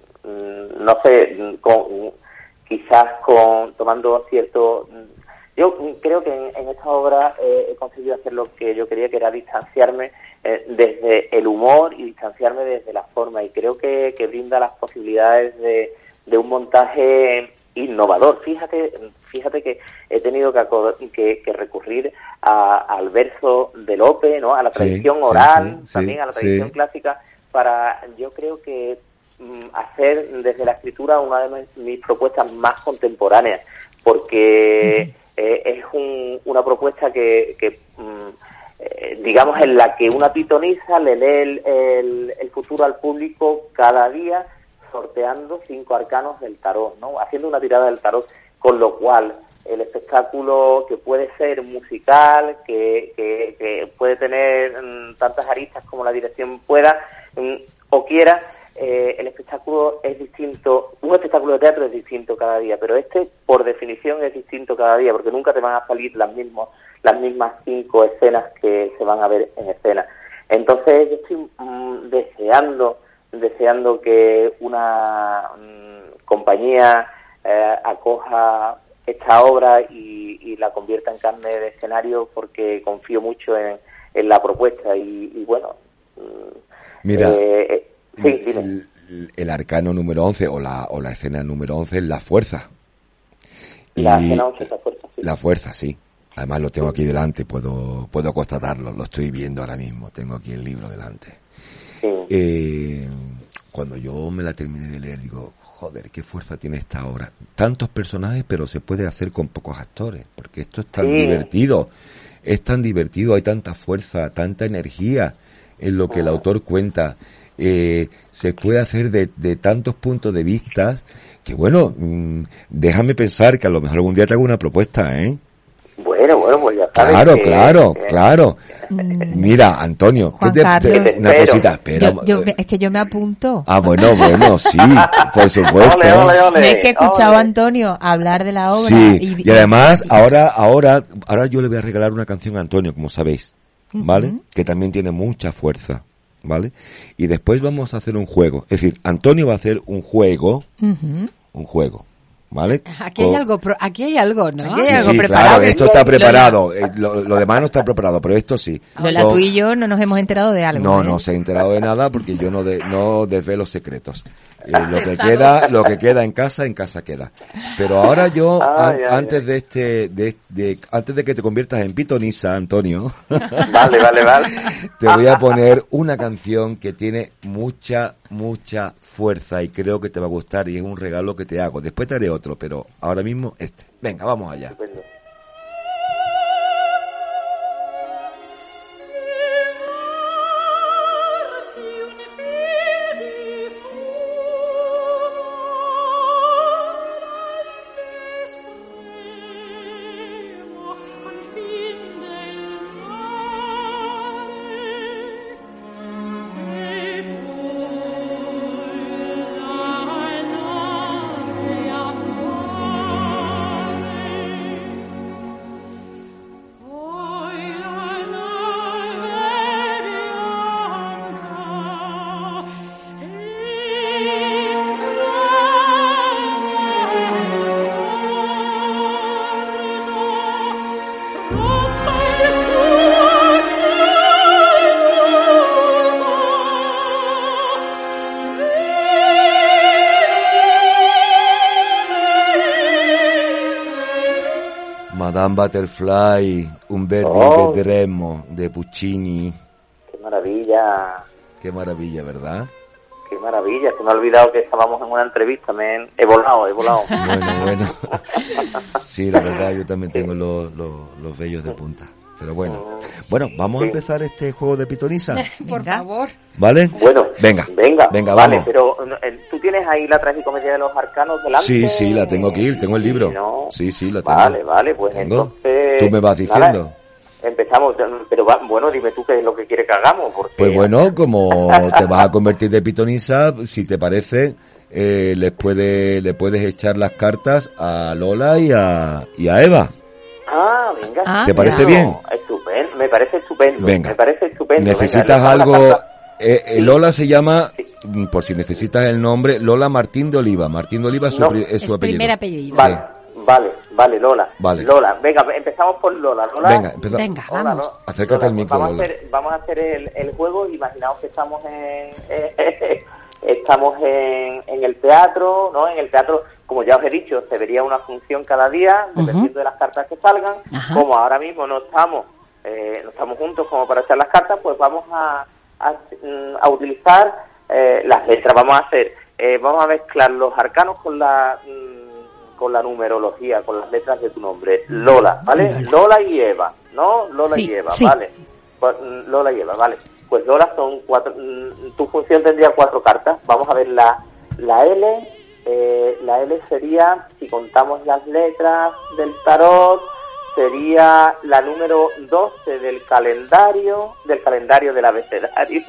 no sé, con quizás con tomando cierto... Yo creo que en, en esta obra eh, he conseguido hacer lo que yo quería, que era distanciarme eh, desde el humor y distanciarme desde la forma, y creo que, que brinda las posibilidades de, de un montaje innovador. Fíjate fíjate que he tenido que, que, que recurrir a, al verso de Lope, ¿no? A la tradición sí, oral, sí, sí, también a la tradición sí. clásica, para, yo creo que mm, hacer desde la escritura una de mis, mis propuestas más contemporáneas, porque... Uh-huh. Eh, es un, una propuesta que, que mm, eh, digamos, en la que una pitonisa le lee el, el, el futuro al público cada día, sorteando cinco arcanos del tarot, ¿no? Haciendo una tirada del tarot, con lo cual el espectáculo, que puede ser musical, que, que, que puede tener mm, tantas aristas como la dirección pueda mm, o quiera, Eh, el espectáculo es distinto, un espectáculo de teatro es distinto cada día, pero este por definición es distinto cada día, porque nunca te van a salir las mismas las mismas cinco escenas que se van a ver en escena. Entonces yo estoy mm, deseando deseando que una mm, compañía eh, acoja esta obra y, y la convierta en carne de escenario, porque confío mucho en, en la propuesta y, y bueno mm, mira eh, Sí, el, el arcano número once o la o la escena número once es la fuerza. La cena ocho, la fuerza, sí. La fuerza, sí. Además lo tengo aquí delante, puedo puedo constatarlo, lo estoy viendo ahora mismo, tengo aquí el libro delante. Sí. Eh, cuando yo me la terminé de leer, digo, joder, qué fuerza tiene esta obra. Tantos personajes, pero se puede hacer con pocos actores, porque esto es tan Sí. divertido, es tan divertido, hay tanta fuerza, tanta energía en lo que el autor cuenta. Eh, se puede hacer de, de tantos puntos de vista que, bueno, mmm, déjame pensar que a lo mejor algún día te hago una propuesta, ¿eh? Bueno, bueno, pues ya sabes. Claro, que, claro, que, claro. Mira, Antonio, Juan ¿qué te- Carlos. te- una cosita, espera. Yo, yo me- es que yo me apunto. Ah, bueno, bueno, sí, por supuesto. Ole, ole, ole. Me es que he escuchado ole. a Antonio hablar de la obra. Sí, y, además, y- ahora, ahora, ahora yo le voy a regalar una canción a Antonio, como sabéis, ¿vale? Ujú. Que también tiene mucha fuerza, ¿vale? Y después vamos a hacer un juego. Es decir, Antonio va a hacer un juego, Ujú. un juego, ¿vale? Aquí hay Con- algo, pro- aquí hay algo, ¿no? Aquí hay Sí, algo sí, preparado. claro, esto está preparado. Eh, Lo, lo demás no está preparado, pero esto sí. Lola, Lo- tú y yo no nos hemos enterado de algo. No, ¿eh? no se ha enterado de nada porque yo no de, no desvelo secretos. Eh, lo que Está queda, lo que queda en casa, en casa queda. Pero ahora yo, Ay, an- ay, antes ay. de este, de, de- antes de que te conviertas en pitonisa, Antonio, Vale, vale, vale. te voy a poner una canción que tiene mucha, mucha fuerza y creo que te va a gustar y es un regalo que te hago. Después te haré otro, pero ahora mismo este. Venga, vamos allá. Estupendo. Madame Butterfly, un verde Oh. vedremo de Puccini. Qué maravilla, Qué maravilla, ¿verdad? qué maravilla. Se me ha olvidado que estábamos en una entrevista, me he volado, he volado. Bueno, bueno. Sí, la verdad, yo también tengo los, los, los vellos de punta. Pero bueno. Bueno, vamos a Sí. empezar este juego de pitonisa, Por Venga. favor. ¿vale? Bueno, Venga, venga, venga, vale, vamos. pero eh, tú tienes ahí la tragicomedia de los arcanos delante. Sí, sí, la tengo aquí, tengo el libro. Sí, ¿no? Sí, sí, la tengo. Vale, vale, pues Tengo. entonces. Tú me vas nada, diciendo. empezamos, pero va- bueno, dime tú qué es lo que quieres que hagamos, porque. Pues bueno, como te vas a convertir de pitonisa, si te parece, eh, les puede, le puedes echar las cartas a Lola y a, y a Eva. Ah, venga. Ah, ¿Te parece No, bien? Estupendo, me parece estupendo. Venga. Me parece estupendo. ¿Necesitas Venga, le algo? damos la carta. Eh, eh, Sí. Lola se llama, Sí. mm, por si necesitas el nombre, Lola Martín de Oliva. Martín de Oliva es su, No. pri- es su Es apellido. primer apellido. Vale, vale, vale, Lola. Vale. Lola, venga, empezamos por Lola. Lola. Venga, empezá. Venga, Hola, vamos. Lola. Acércate al Lola, micro, Vamos a Lola. hacer, vamos a hacer el, el juego. Imaginaos que estamos en, estamos en, en el teatro, ¿no? En el teatro, como ya os he dicho, se vería una función cada día, dependiendo de las cartas que salgan. Ajá. Como ahora mismo no estamos, eh, no estamos juntos como para echar las cartas, pues vamos a, a, mm, a utilizar eh, las letras. Vamos a hacer, eh, vamos a mezclar los arcanos con la mm, con la numerología, con las letras de tu nombre. Lola, ¿vale? Lola. Lola y Eva, ¿no? Lola Sí, y Eva, sí. ¿vale? Pues, mm, Lola y Eva, vale. Pues Lola son cuatro, mm, tu función tendría cuatro cartas. Vamos a ver la, la L, eh, la L sería, si contamos las letras del tarot, sería la número doce del calendario, del calendario del abecedario.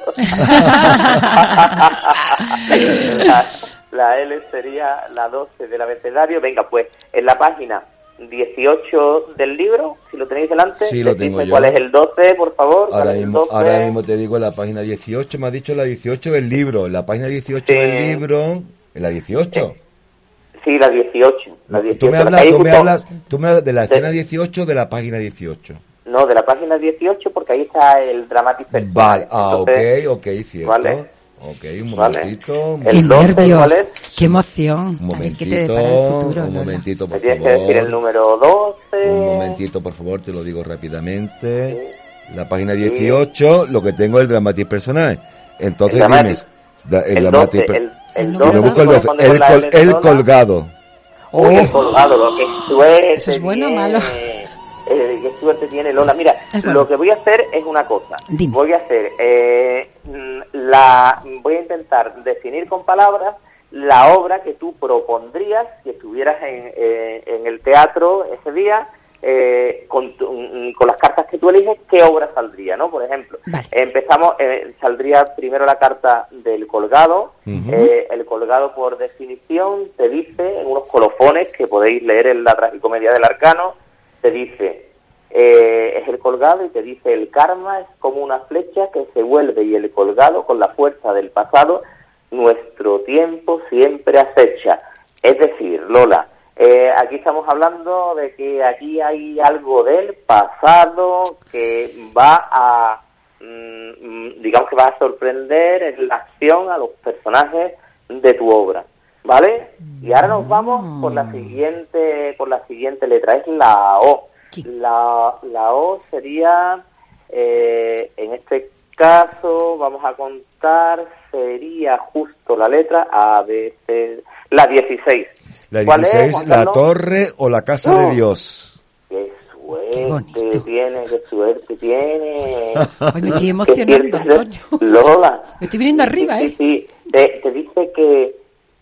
la, la L sería la doce del abecedario. Venga, pues en la página dieciocho del libro, si lo tenéis delante, Sí, lo decidme tengo yo. cuál es el doce, por favor. cuál Ahora es el mismo, doce. ahora mismo te digo la página dieciocho, me has dicho la dieciocho del libro, la página dieciocho Sí. del libro, en la dieciocho. Sí, la dieciocho. La No, dieciocho, tú me la hablas, que hay tú me justo- hablas, tú me hablas de la Sí. escena dieciocho de la página dieciocho. No, de la página dieciocho, porque ahí está el Dramatic Personaje. Vale, ah, Entonces, ok, ok, cierto. ¿vale? Ok, un momentito. ¿Vale? Qué El doce, nervios, ¿cuál es? qué emoción. Un A ver, ¿qué te momentito, depara el futuro, un Lola? momentito, por Me tienes que decir el favor. número doce. Un momentito, por favor, te lo digo rápidamente. Sí. La página dieciocho, lo que tengo es el Dramatis Personal. Entonces El dime, Dramatis. da- el, El Dramatis doce, per- el, el El y doce me busco el doce, corresponde el, con la col- L de el Lola. colgado. Uy, el colgado, lo que suerte ¿Eso es bueno o tiene, malo? eh, qué suerte tiene Lola. Mira, Es bueno. lo que voy a hacer es una cosa. Dime. Voy a hacer, eh, mm, la, voy a intentar definir con palabras la obra que tú propondrías si estuvieras en, eh, en el teatro ese día, eh, con, tu- mm, con las cartas que tú eliges, qué obra saldría, ¿no? Por ejemplo, Vale. empezamos, eh, saldría primero la carta del colgado. Ujú. Eh, el colgado, por definición, te dice, en unos colofones que podéis leer en la Tragicomedia del Arcano, te dice, eh, es el colgado y te dice, el karma es como una flecha que se vuelve y el colgado, con la fuerza del pasado, nuestro tiempo siempre acecha. Es decir, Lola, eh, aquí estamos hablando de que aquí hay algo del pasado que va a, mm, digamos que va a sorprender en la acción a los personajes de tu obra, ¿vale? Y ahora nos vamos por la siguiente, por la siguiente letra, es la O. Sí. La, la O sería, eh, en este caso, vamos a contar, sería justo la letra A, B, C, la dieciséis. La ¿Cuál es, dieciséis, Juan la Carlos? torre o la casa Oh. de Dios. Qué Qué suerte bonito. tiene, qué suerte tiene. Ay, me estoy Qué emocionando, cierto, Antonio. Lola. Me estoy viniendo arriba, Sí, ¿eh? sí, sí. Te, te dice que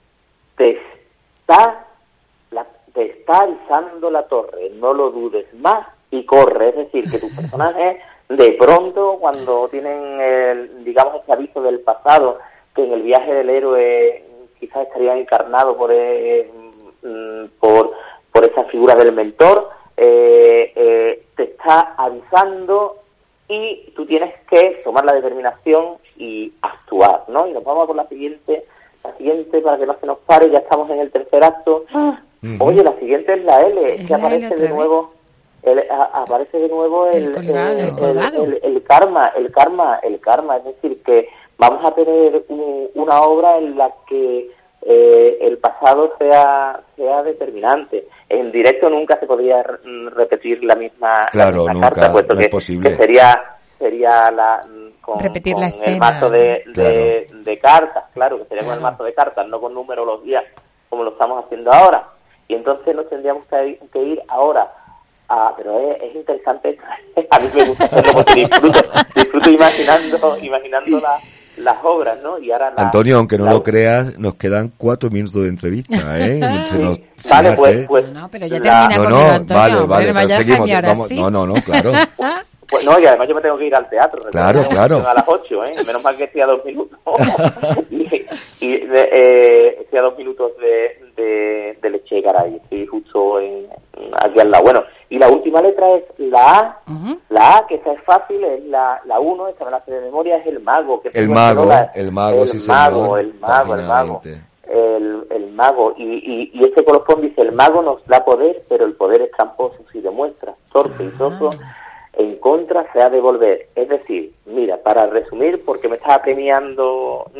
te está, la, te está avisando la torre, no lo dudes más y corre. Es decir, que tus personajes, de pronto, cuando tienen, el, digamos, este aviso del pasado, que en el viaje del héroe quizás estarían encarnados por, eh, mm, por, por esa figura del mentor, eh, eh, te está avisando y tú tienes que tomar la determinación y actuar, ¿no? Y nos vamos a por la siguiente, la siguiente para que no se nos pare, ya estamos en el tercer acto. Ujú. Oye, la siguiente es la L, Es que la L aparece otra de vez. nuevo, el, a- aparece de nuevo el, El colgado, eh, el colgado. el- el karma, el karma, el karma, es decir, que vamos a tener un- una obra en la que eh, el pasado sea sea determinante. En directo nunca se podría re- repetir la misma, Claro, la misma nunca, carta, puesto no es que, posible. que sería sería la con, Repetir con la el escena, mazo de, ¿no? de, de cartas, claro, que sería con el Claro. mazo de cartas, no con numerología como lo estamos haciendo ahora. Y entonces nos tendríamos que ir, que ir ahora a, pero es, es interesante, a mí me gusta hacerlo porque disfruto, disfruto imaginando, imaginando la, las obras, ¿no? Y ahora la- Antonio, aunque no la- lo creas, nos quedan cuatro minutos de entrevista, ¿eh? Se nos- Vale, fíjate. pues, pues No, pero ya la- termina No, conmigo, no, Antonio. vale, hombre, vale, no pero vayas a seguimos. cambiar Vamos, así. no, no, no, claro. Pues no, y además yo me tengo que ir al teatro. recuerda Claro, que tengo claro. función a las ocho, ¿eh? Menos mal que estoy a dos minutos. y y de- eh, estoy a dos minutos de, de, de Leche Garay. Estoy justo en, aquí al lado. Bueno, y la última letra es la A. Ujú. La A, que esta es fácil, es la, la uno, esta me la sé de memoria, es el mago. Que es El igual que mago, Lola. el mago, el sí, mago, señor. El mago, el Página mago, veinte. el, el mago. Y, y, y este colofón dice, el mago nos da poder, pero el poder es tramposo si demuestra, torpe y soso. En contra se ha de volver. Es decir, mira, para resumir, porque me está premiando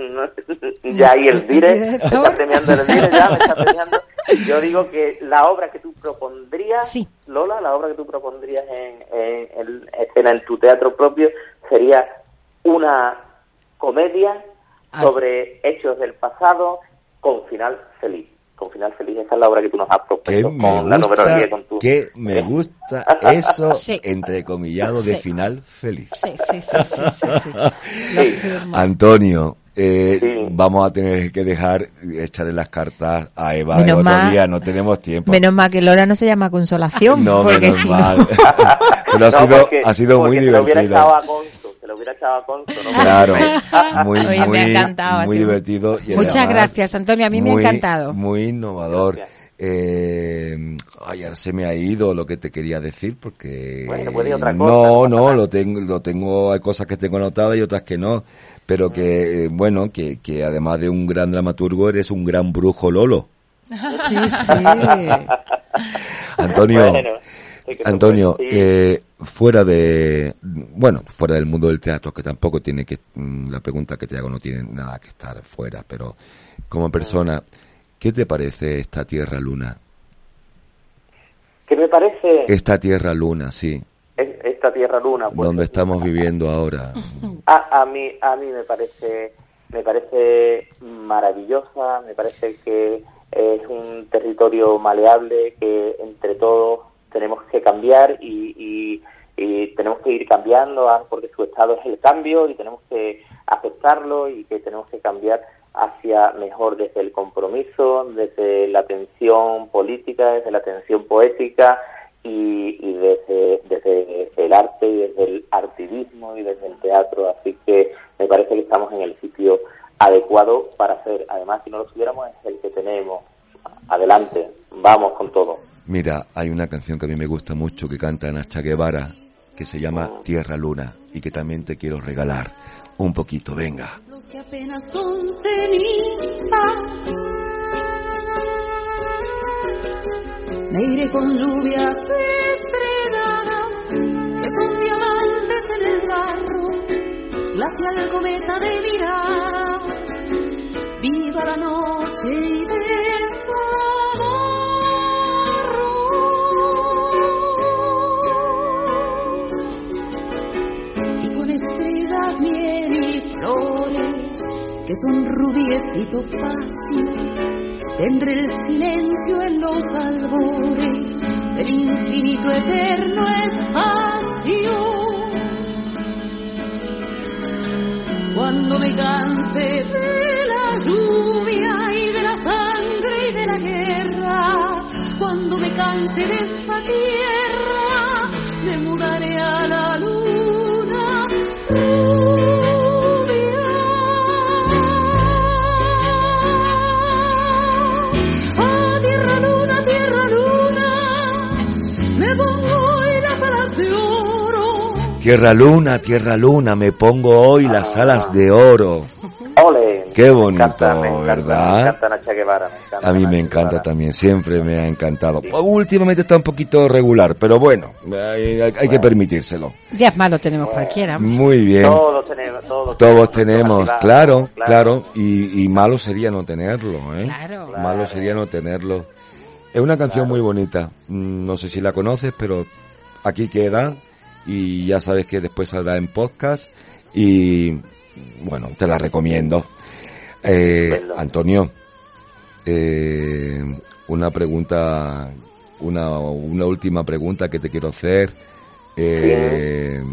ya ahí el dire, me está premiando el dire, ya me está premiando. Yo digo que la obra que tú propondrías, Sí. Lola, la obra que tú propondrías en, en, en escena en tu teatro propio sería una comedia Ah, sobre hechos del pasado con final feliz. Con final feliz, esa es la obra que tú nos has Que propuesto me con la numerología, gusta, con tu... que me gusta eso, Sí. entrecomillado, de Sí. final feliz. Sí, sí, sí, sí, sí, sí. Lo Sí. firmo. Antonio, eh, Sí. vamos a tener que dejar echarle las cartas a Eva Menos el otro mal- día, no tenemos tiempo. Menos mal que Lola no se llama Consolación. no, porque menos si mal. no... Pero ha No, sido, porque- ha sido muy porque se lo hubiera echado divertido. a Conso, se lo hubiera echado a Conso, ¿no? Claro, muy, Oye, me ha muy, encantado, ha muy sido- divertido. y Muchas además gracias, Antonio. A mí me ha muy- encantado. Muy innovador. Gracias. Eh, ay, ahora se me ha ido lo que te quería decir porque Bueno, puede ir otra cosa, no, no pasa no, nada. lo tengo, lo tengo, hay cosas que tengo anotadas y otras que no, pero que eh, bueno, que, que además de un gran dramaturgo eres un gran brujo Lolo. Sí, sí. Antonio, Bueno, sí que Antonio, sí. eh, fuera de, bueno, fuera del mundo del teatro, que tampoco tiene que, la pregunta que te hago no tiene nada que estar fuera, pero como persona, ¿qué te parece esta Tierra Luna? ¿Qué me parece? Esta Tierra Luna, sí. Esta Tierra Luna. Pues, donde estamos viviendo ahora. A, a mí, a mí me parece, me parece maravillosa, me parece que es un territorio maleable que entre todos tenemos que cambiar y, y, y tenemos que ir cambiando porque su estado es el cambio y tenemos que aceptarlo y que tenemos que cambiar hacia mejor desde el compromiso, desde la atención política, desde la atención poética y, y desde, desde el arte y desde el artivismo y desde el teatro. Así que me parece que estamos en el sitio adecuado para hacer. Además, si no lo tuviéramos, es el que tenemos. Adelante, vamos con todo. Mira, hay una canción que a mí me gusta mucho que canta Nacha Guevara, que se llama Tierra Luna, y que también te quiero regalar un poquito, venga. Los que apenas son cenizas, me iré con lluvias estrelladas, que son diamantes en el barro, glacial cometa de miradas, viva la noche y miel y flores, que son rubíes y topacio, tendré el silencio en los albores del infinito eterno espacio. Cuando me canse de la lluvia y de la sangre y de la guerra, cuando me canse de esta tierra, me mudaré a la luna. Tierra Luna, Tierra Luna, me pongo hoy las alas de oro. ¡Ole! Qué bonito, me encanta, me encanta, ¿verdad? Me encanta Nacha Guevara, me encanta a mí me Nacha encanta Guevara. También, siempre me ha encantado. Sí. Últimamente está un poquito regular, pero bueno, hay, hay, hay bueno. que permitírselo. Días malos tenemos bueno. cualquiera. Muy bien. Todos tenemos, todos, todos tenemos, claro, claro, claro, y, y malo sería no tenerlo, ¿eh? Claro. Malo claro. sería no tenerlo. Es una canción claro. muy bonita, no sé si la conoces, pero aquí queda. Y ya sabes que después saldrá en podcast y bueno, te la recomiendo. Eh, Antonio, eh, una pregunta, una, una última pregunta que te quiero hacer. Eh,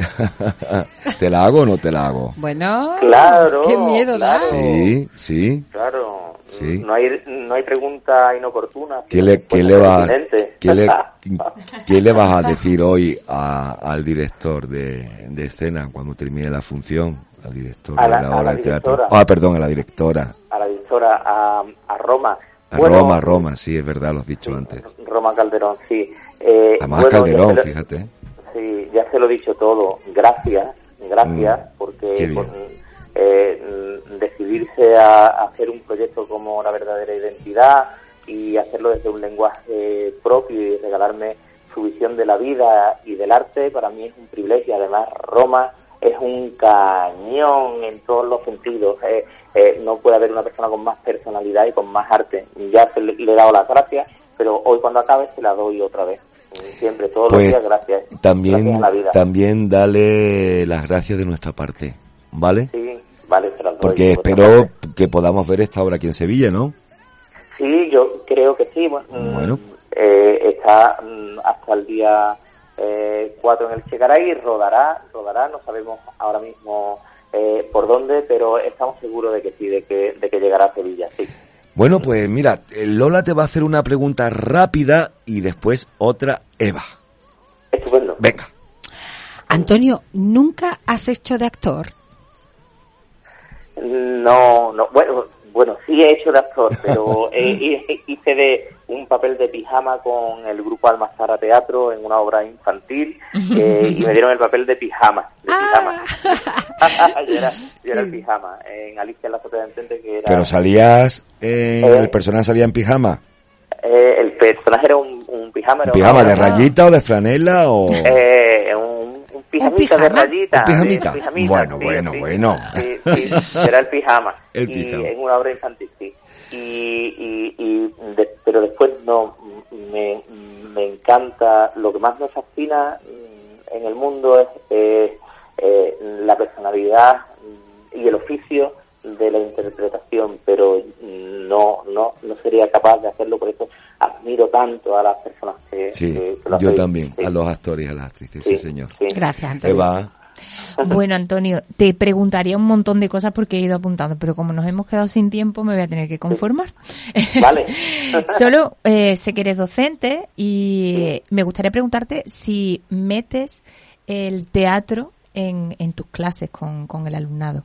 ¿Te la hago o no te la hago? Bueno, claro, qué miedo da. Claro. Sí, sí. Claro. Sí. No hay no hay pregunta inoportuna. ¿Qué le, qué le, va, ¿qué le, ¿Qué le vas a decir hoy a, al director de, de escena cuando termine la función? Al director a la, de la obra de teatro. Ah, perdón, a la directora. A la directora, a, a Roma. A bueno, Roma, Roma, sí, es verdad, lo has dicho sí, antes. Roma Calderón, sí. Eh, Además bueno, Calderón, lo, fíjate. Sí, ya se lo he dicho todo. Gracias, gracias, mm, porque por, eh, decidirse a, a hacer un proyecto como La Verdadera Identidad y hacerlo desde un lenguaje propio y regalarme su visión de la vida y del arte, para mí es un privilegio. Además, Roma es un cañón en todos los sentidos. Eh, eh, no puede haber una persona con más personalidad y con más arte. Ya se le, le he dado las gracias, pero hoy cuando acabe se la doy otra vez. Siempre, todos pues los días, gracias. También, gracias a la vida. También dale las gracias de nuestra parte, ¿vale? Sí, vale, se las doy. Porque espero que podamos ver esta obra aquí en Sevilla, ¿no? Sí, yo creo que sí. Bueno, bueno. Eh, está mm, hasta el día eh, cuatro en el Chegaray, rodará, rodará, no sabemos ahora mismo eh, por dónde, pero estamos seguros de que sí, de que, de que llegará a Sevilla, sí. Bueno, pues mira, Lola te va a hacer una pregunta rápida y después otra Eva. Estupendo. Venga. Antonio, ¿nunca has hecho de actor? No, no, bueno, bueno, sí he hecho de actor, pero eh, hice de un papel de pijama con el grupo Almazara Teatro en una obra infantil eh, y me dieron el papel de pijama, de pijama. Ah. yo era, yo era el pijama en Alicia en la Sota de Entente, que era... ¿Pero salías, eh, eh, el personaje salía en pijama? Eh, el personaje era un, un pijama. Era ¿Pijama una, de rayita o de franela o...? Eh, pijamita de rayita. ¿El pijamita? De, pijamita bueno, sí, bueno, sí, bueno. Sí, sí, será el pijama. El y pijama. en una obra infantil, sí. Y, y, y de, pero después no, me, me encanta, lo que más me fascina en el mundo es eh, eh, la personalidad y el oficio de la interpretación, pero no no no sería capaz de hacerlo, por eso admiro tanto a las personas que, Sí, que, que lo yo hacen. también, Sí. a los actores y a las actrices, sí, Sí, señor. sí. Gracias, Antonio. Eva, Bueno, Antonio, te preguntaría un montón de cosas porque he ido apuntando, pero como nos hemos quedado sin tiempo, me voy a tener que conformar. Vale. Solo eh, sé que eres docente y me gustaría preguntarte si metes el teatro en, en tus clases con, con el alumnado.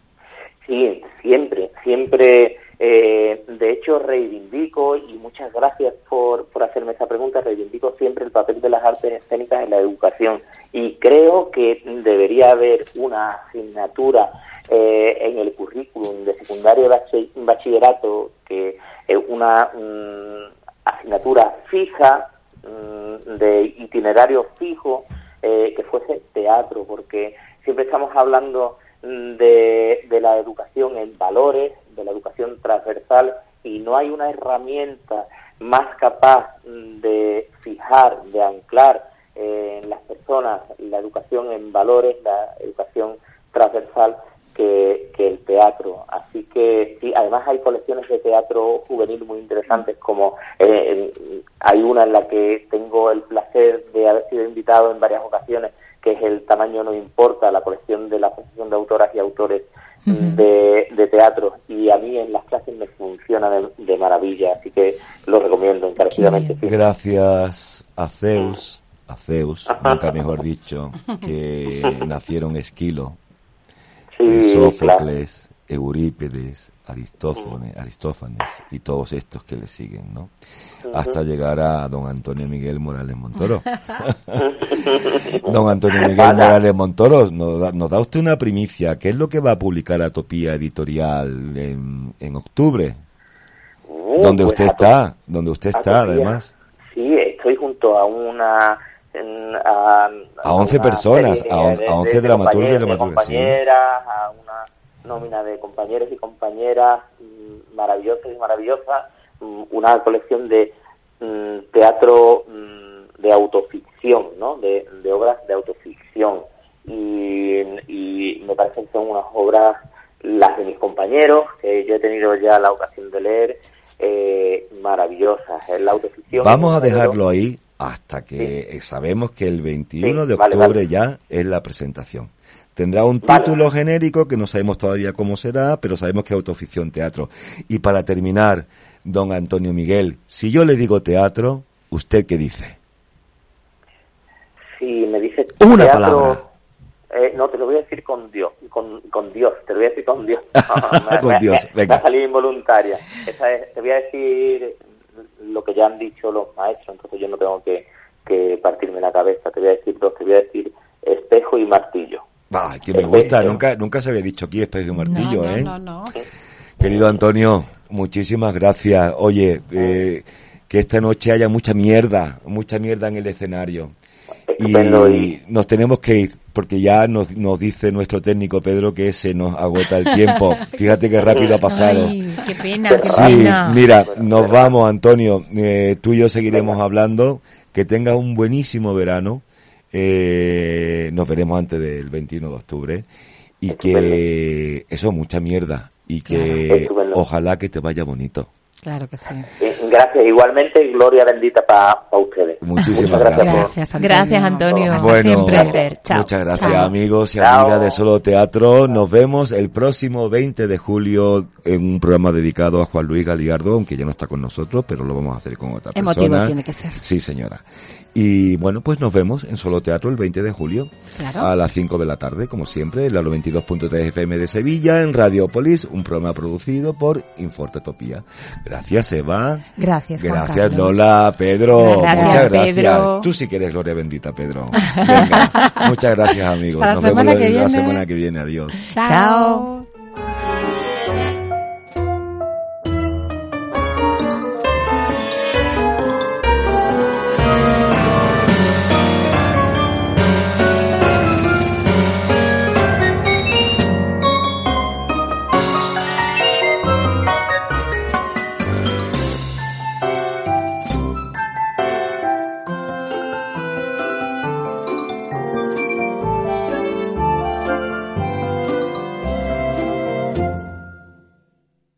Sí, siempre, siempre. Eh, de hecho, reivindico, y muchas gracias por, por hacerme esa pregunta, reivindico siempre el papel de las artes escénicas en la educación. Y creo que debería haber una asignatura eh, en el currículum de secundaria y bache- bachillerato, que es una um, asignatura fija, um, de itinerario fijo, eh, que fuese teatro, porque siempre estamos hablando de, de la educación en valores, de la educación transversal, y no hay una herramienta más capaz de fijar, de anclar eh, en las personas la educación en valores, la educación transversal, que, que el teatro. Así que sí, además hay colecciones de teatro juvenil muy interesantes, como eh, hay una en la que tengo el placer de haber sido invitado en varias ocasiones, que es El tamaño no importa, la colección de la Asociación de Autoras y Autores uh-huh. de, de teatro, y a mí en las clases me funciona de, de maravilla, así que lo recomiendo encarecidamente. Sí. Gracias a Zeus, a Zeus, nunca mejor dicho, que nacieron Esquilo, sí, Sófocles, claro. Eurípides, Aristófanes, Aristófanes y todos estos que le siguen, ¿no? Uh-huh. Hasta llegar a don Antonio Miguel Morales Montoro. Don Antonio Miguel Morales Montoro, nos da, nos da usted una primicia. ¿Qué es lo que va a publicar Atopía Editorial en, en octubre? Uh, donde pues usted está, donde usted está, Atopía. Además. Sí, estoy junto a una... En, a, a once personas, a, on, a once dramaturgos y dramaturgas. Compañeras, sí. A una nómina de compañeros y compañeras mmm, maravillosas y maravillosas, mmm, una colección de mmm, teatro mmm, de autoficción, ¿no? De, de obras de autoficción, y, y me parece que son unas obras, las de mis compañeros, que yo he tenido ya la ocasión de leer, eh, maravillosas. Es la autoficción. Vamos a dejarlo ahí hasta que sí. sabemos que el veintiuno sí, de octubre vale, vale. ya es la presentación. Tendrá un título vale. genérico que no sabemos todavía cómo será, pero sabemos que es autoficción teatro. Y para terminar, don Antonio Miguel, si yo le digo teatro, ¿usted qué dice? Si me dice una teatro, palabra. Eh, no, te lo voy a decir con Dios, con, con Dios, te lo voy a decir con Dios. me, con me, Dios, me, venga. Me ha salido involuntaria. Esa es, te voy a decir lo que ya han dicho los maestros, entonces yo no tengo que, que partirme la cabeza. Te voy a decir dos, te voy a decir espejo y martillo. Ay, que me espejo. gusta, nunca nunca se había dicho aquí espejo y martillo, no, no, ¿eh? No, no, no. Querido Antonio, muchísimas gracias. Oye, eh, que esta noche haya mucha mierda, mucha mierda en el escenario. Estupendo. Y nos tenemos que ir, porque ya nos, nos dice nuestro técnico Pedro que se nos agota el tiempo. Fíjate qué rápido ha pasado. Ay, qué pena, qué sí, pena. Mira, nos vamos, Antonio. Eh, tú y yo seguiremos hablando. Que tengas un buenísimo verano. Eh, nos veremos antes del veintiuno de octubre. Y que eso, mucha mierda. Y que ojalá que te vaya bonito. Claro que sí. Gracias, igualmente, y gloria bendita para pa ustedes. Muchísimas gracias. Gracias, Antonio. Gracias, Antonio. Hasta bueno, siempre. Chao. Muchas gracias, Chao. amigos y Chao. amigas de Solo Teatro. Nos vemos el próximo veinte de julio en un programa dedicado a Juan Luis Galiardo, aunque ya no está con nosotros, pero lo vamos a hacer con otra Emotivo persona. tiene que ser. Sí, señora. Y bueno, pues nos vemos en Solo Teatro el veinte de julio Claro. a las cinco de la tarde, como siempre, en la noventa y dos punto tres F M de Sevilla, en Radiopolis, un programa producido por Infortetopía. Gracias, Eva. Gracias, Juan Gracias, Carlos. Lola, Pedro. Gracias, muchas gracias. Pedro. Tú sí que eres gloria bendita, Pedro. Venga, muchas gracias, amigos. Hasta la Nos vemos semana la, que la viene. semana que viene. Adiós. Chao.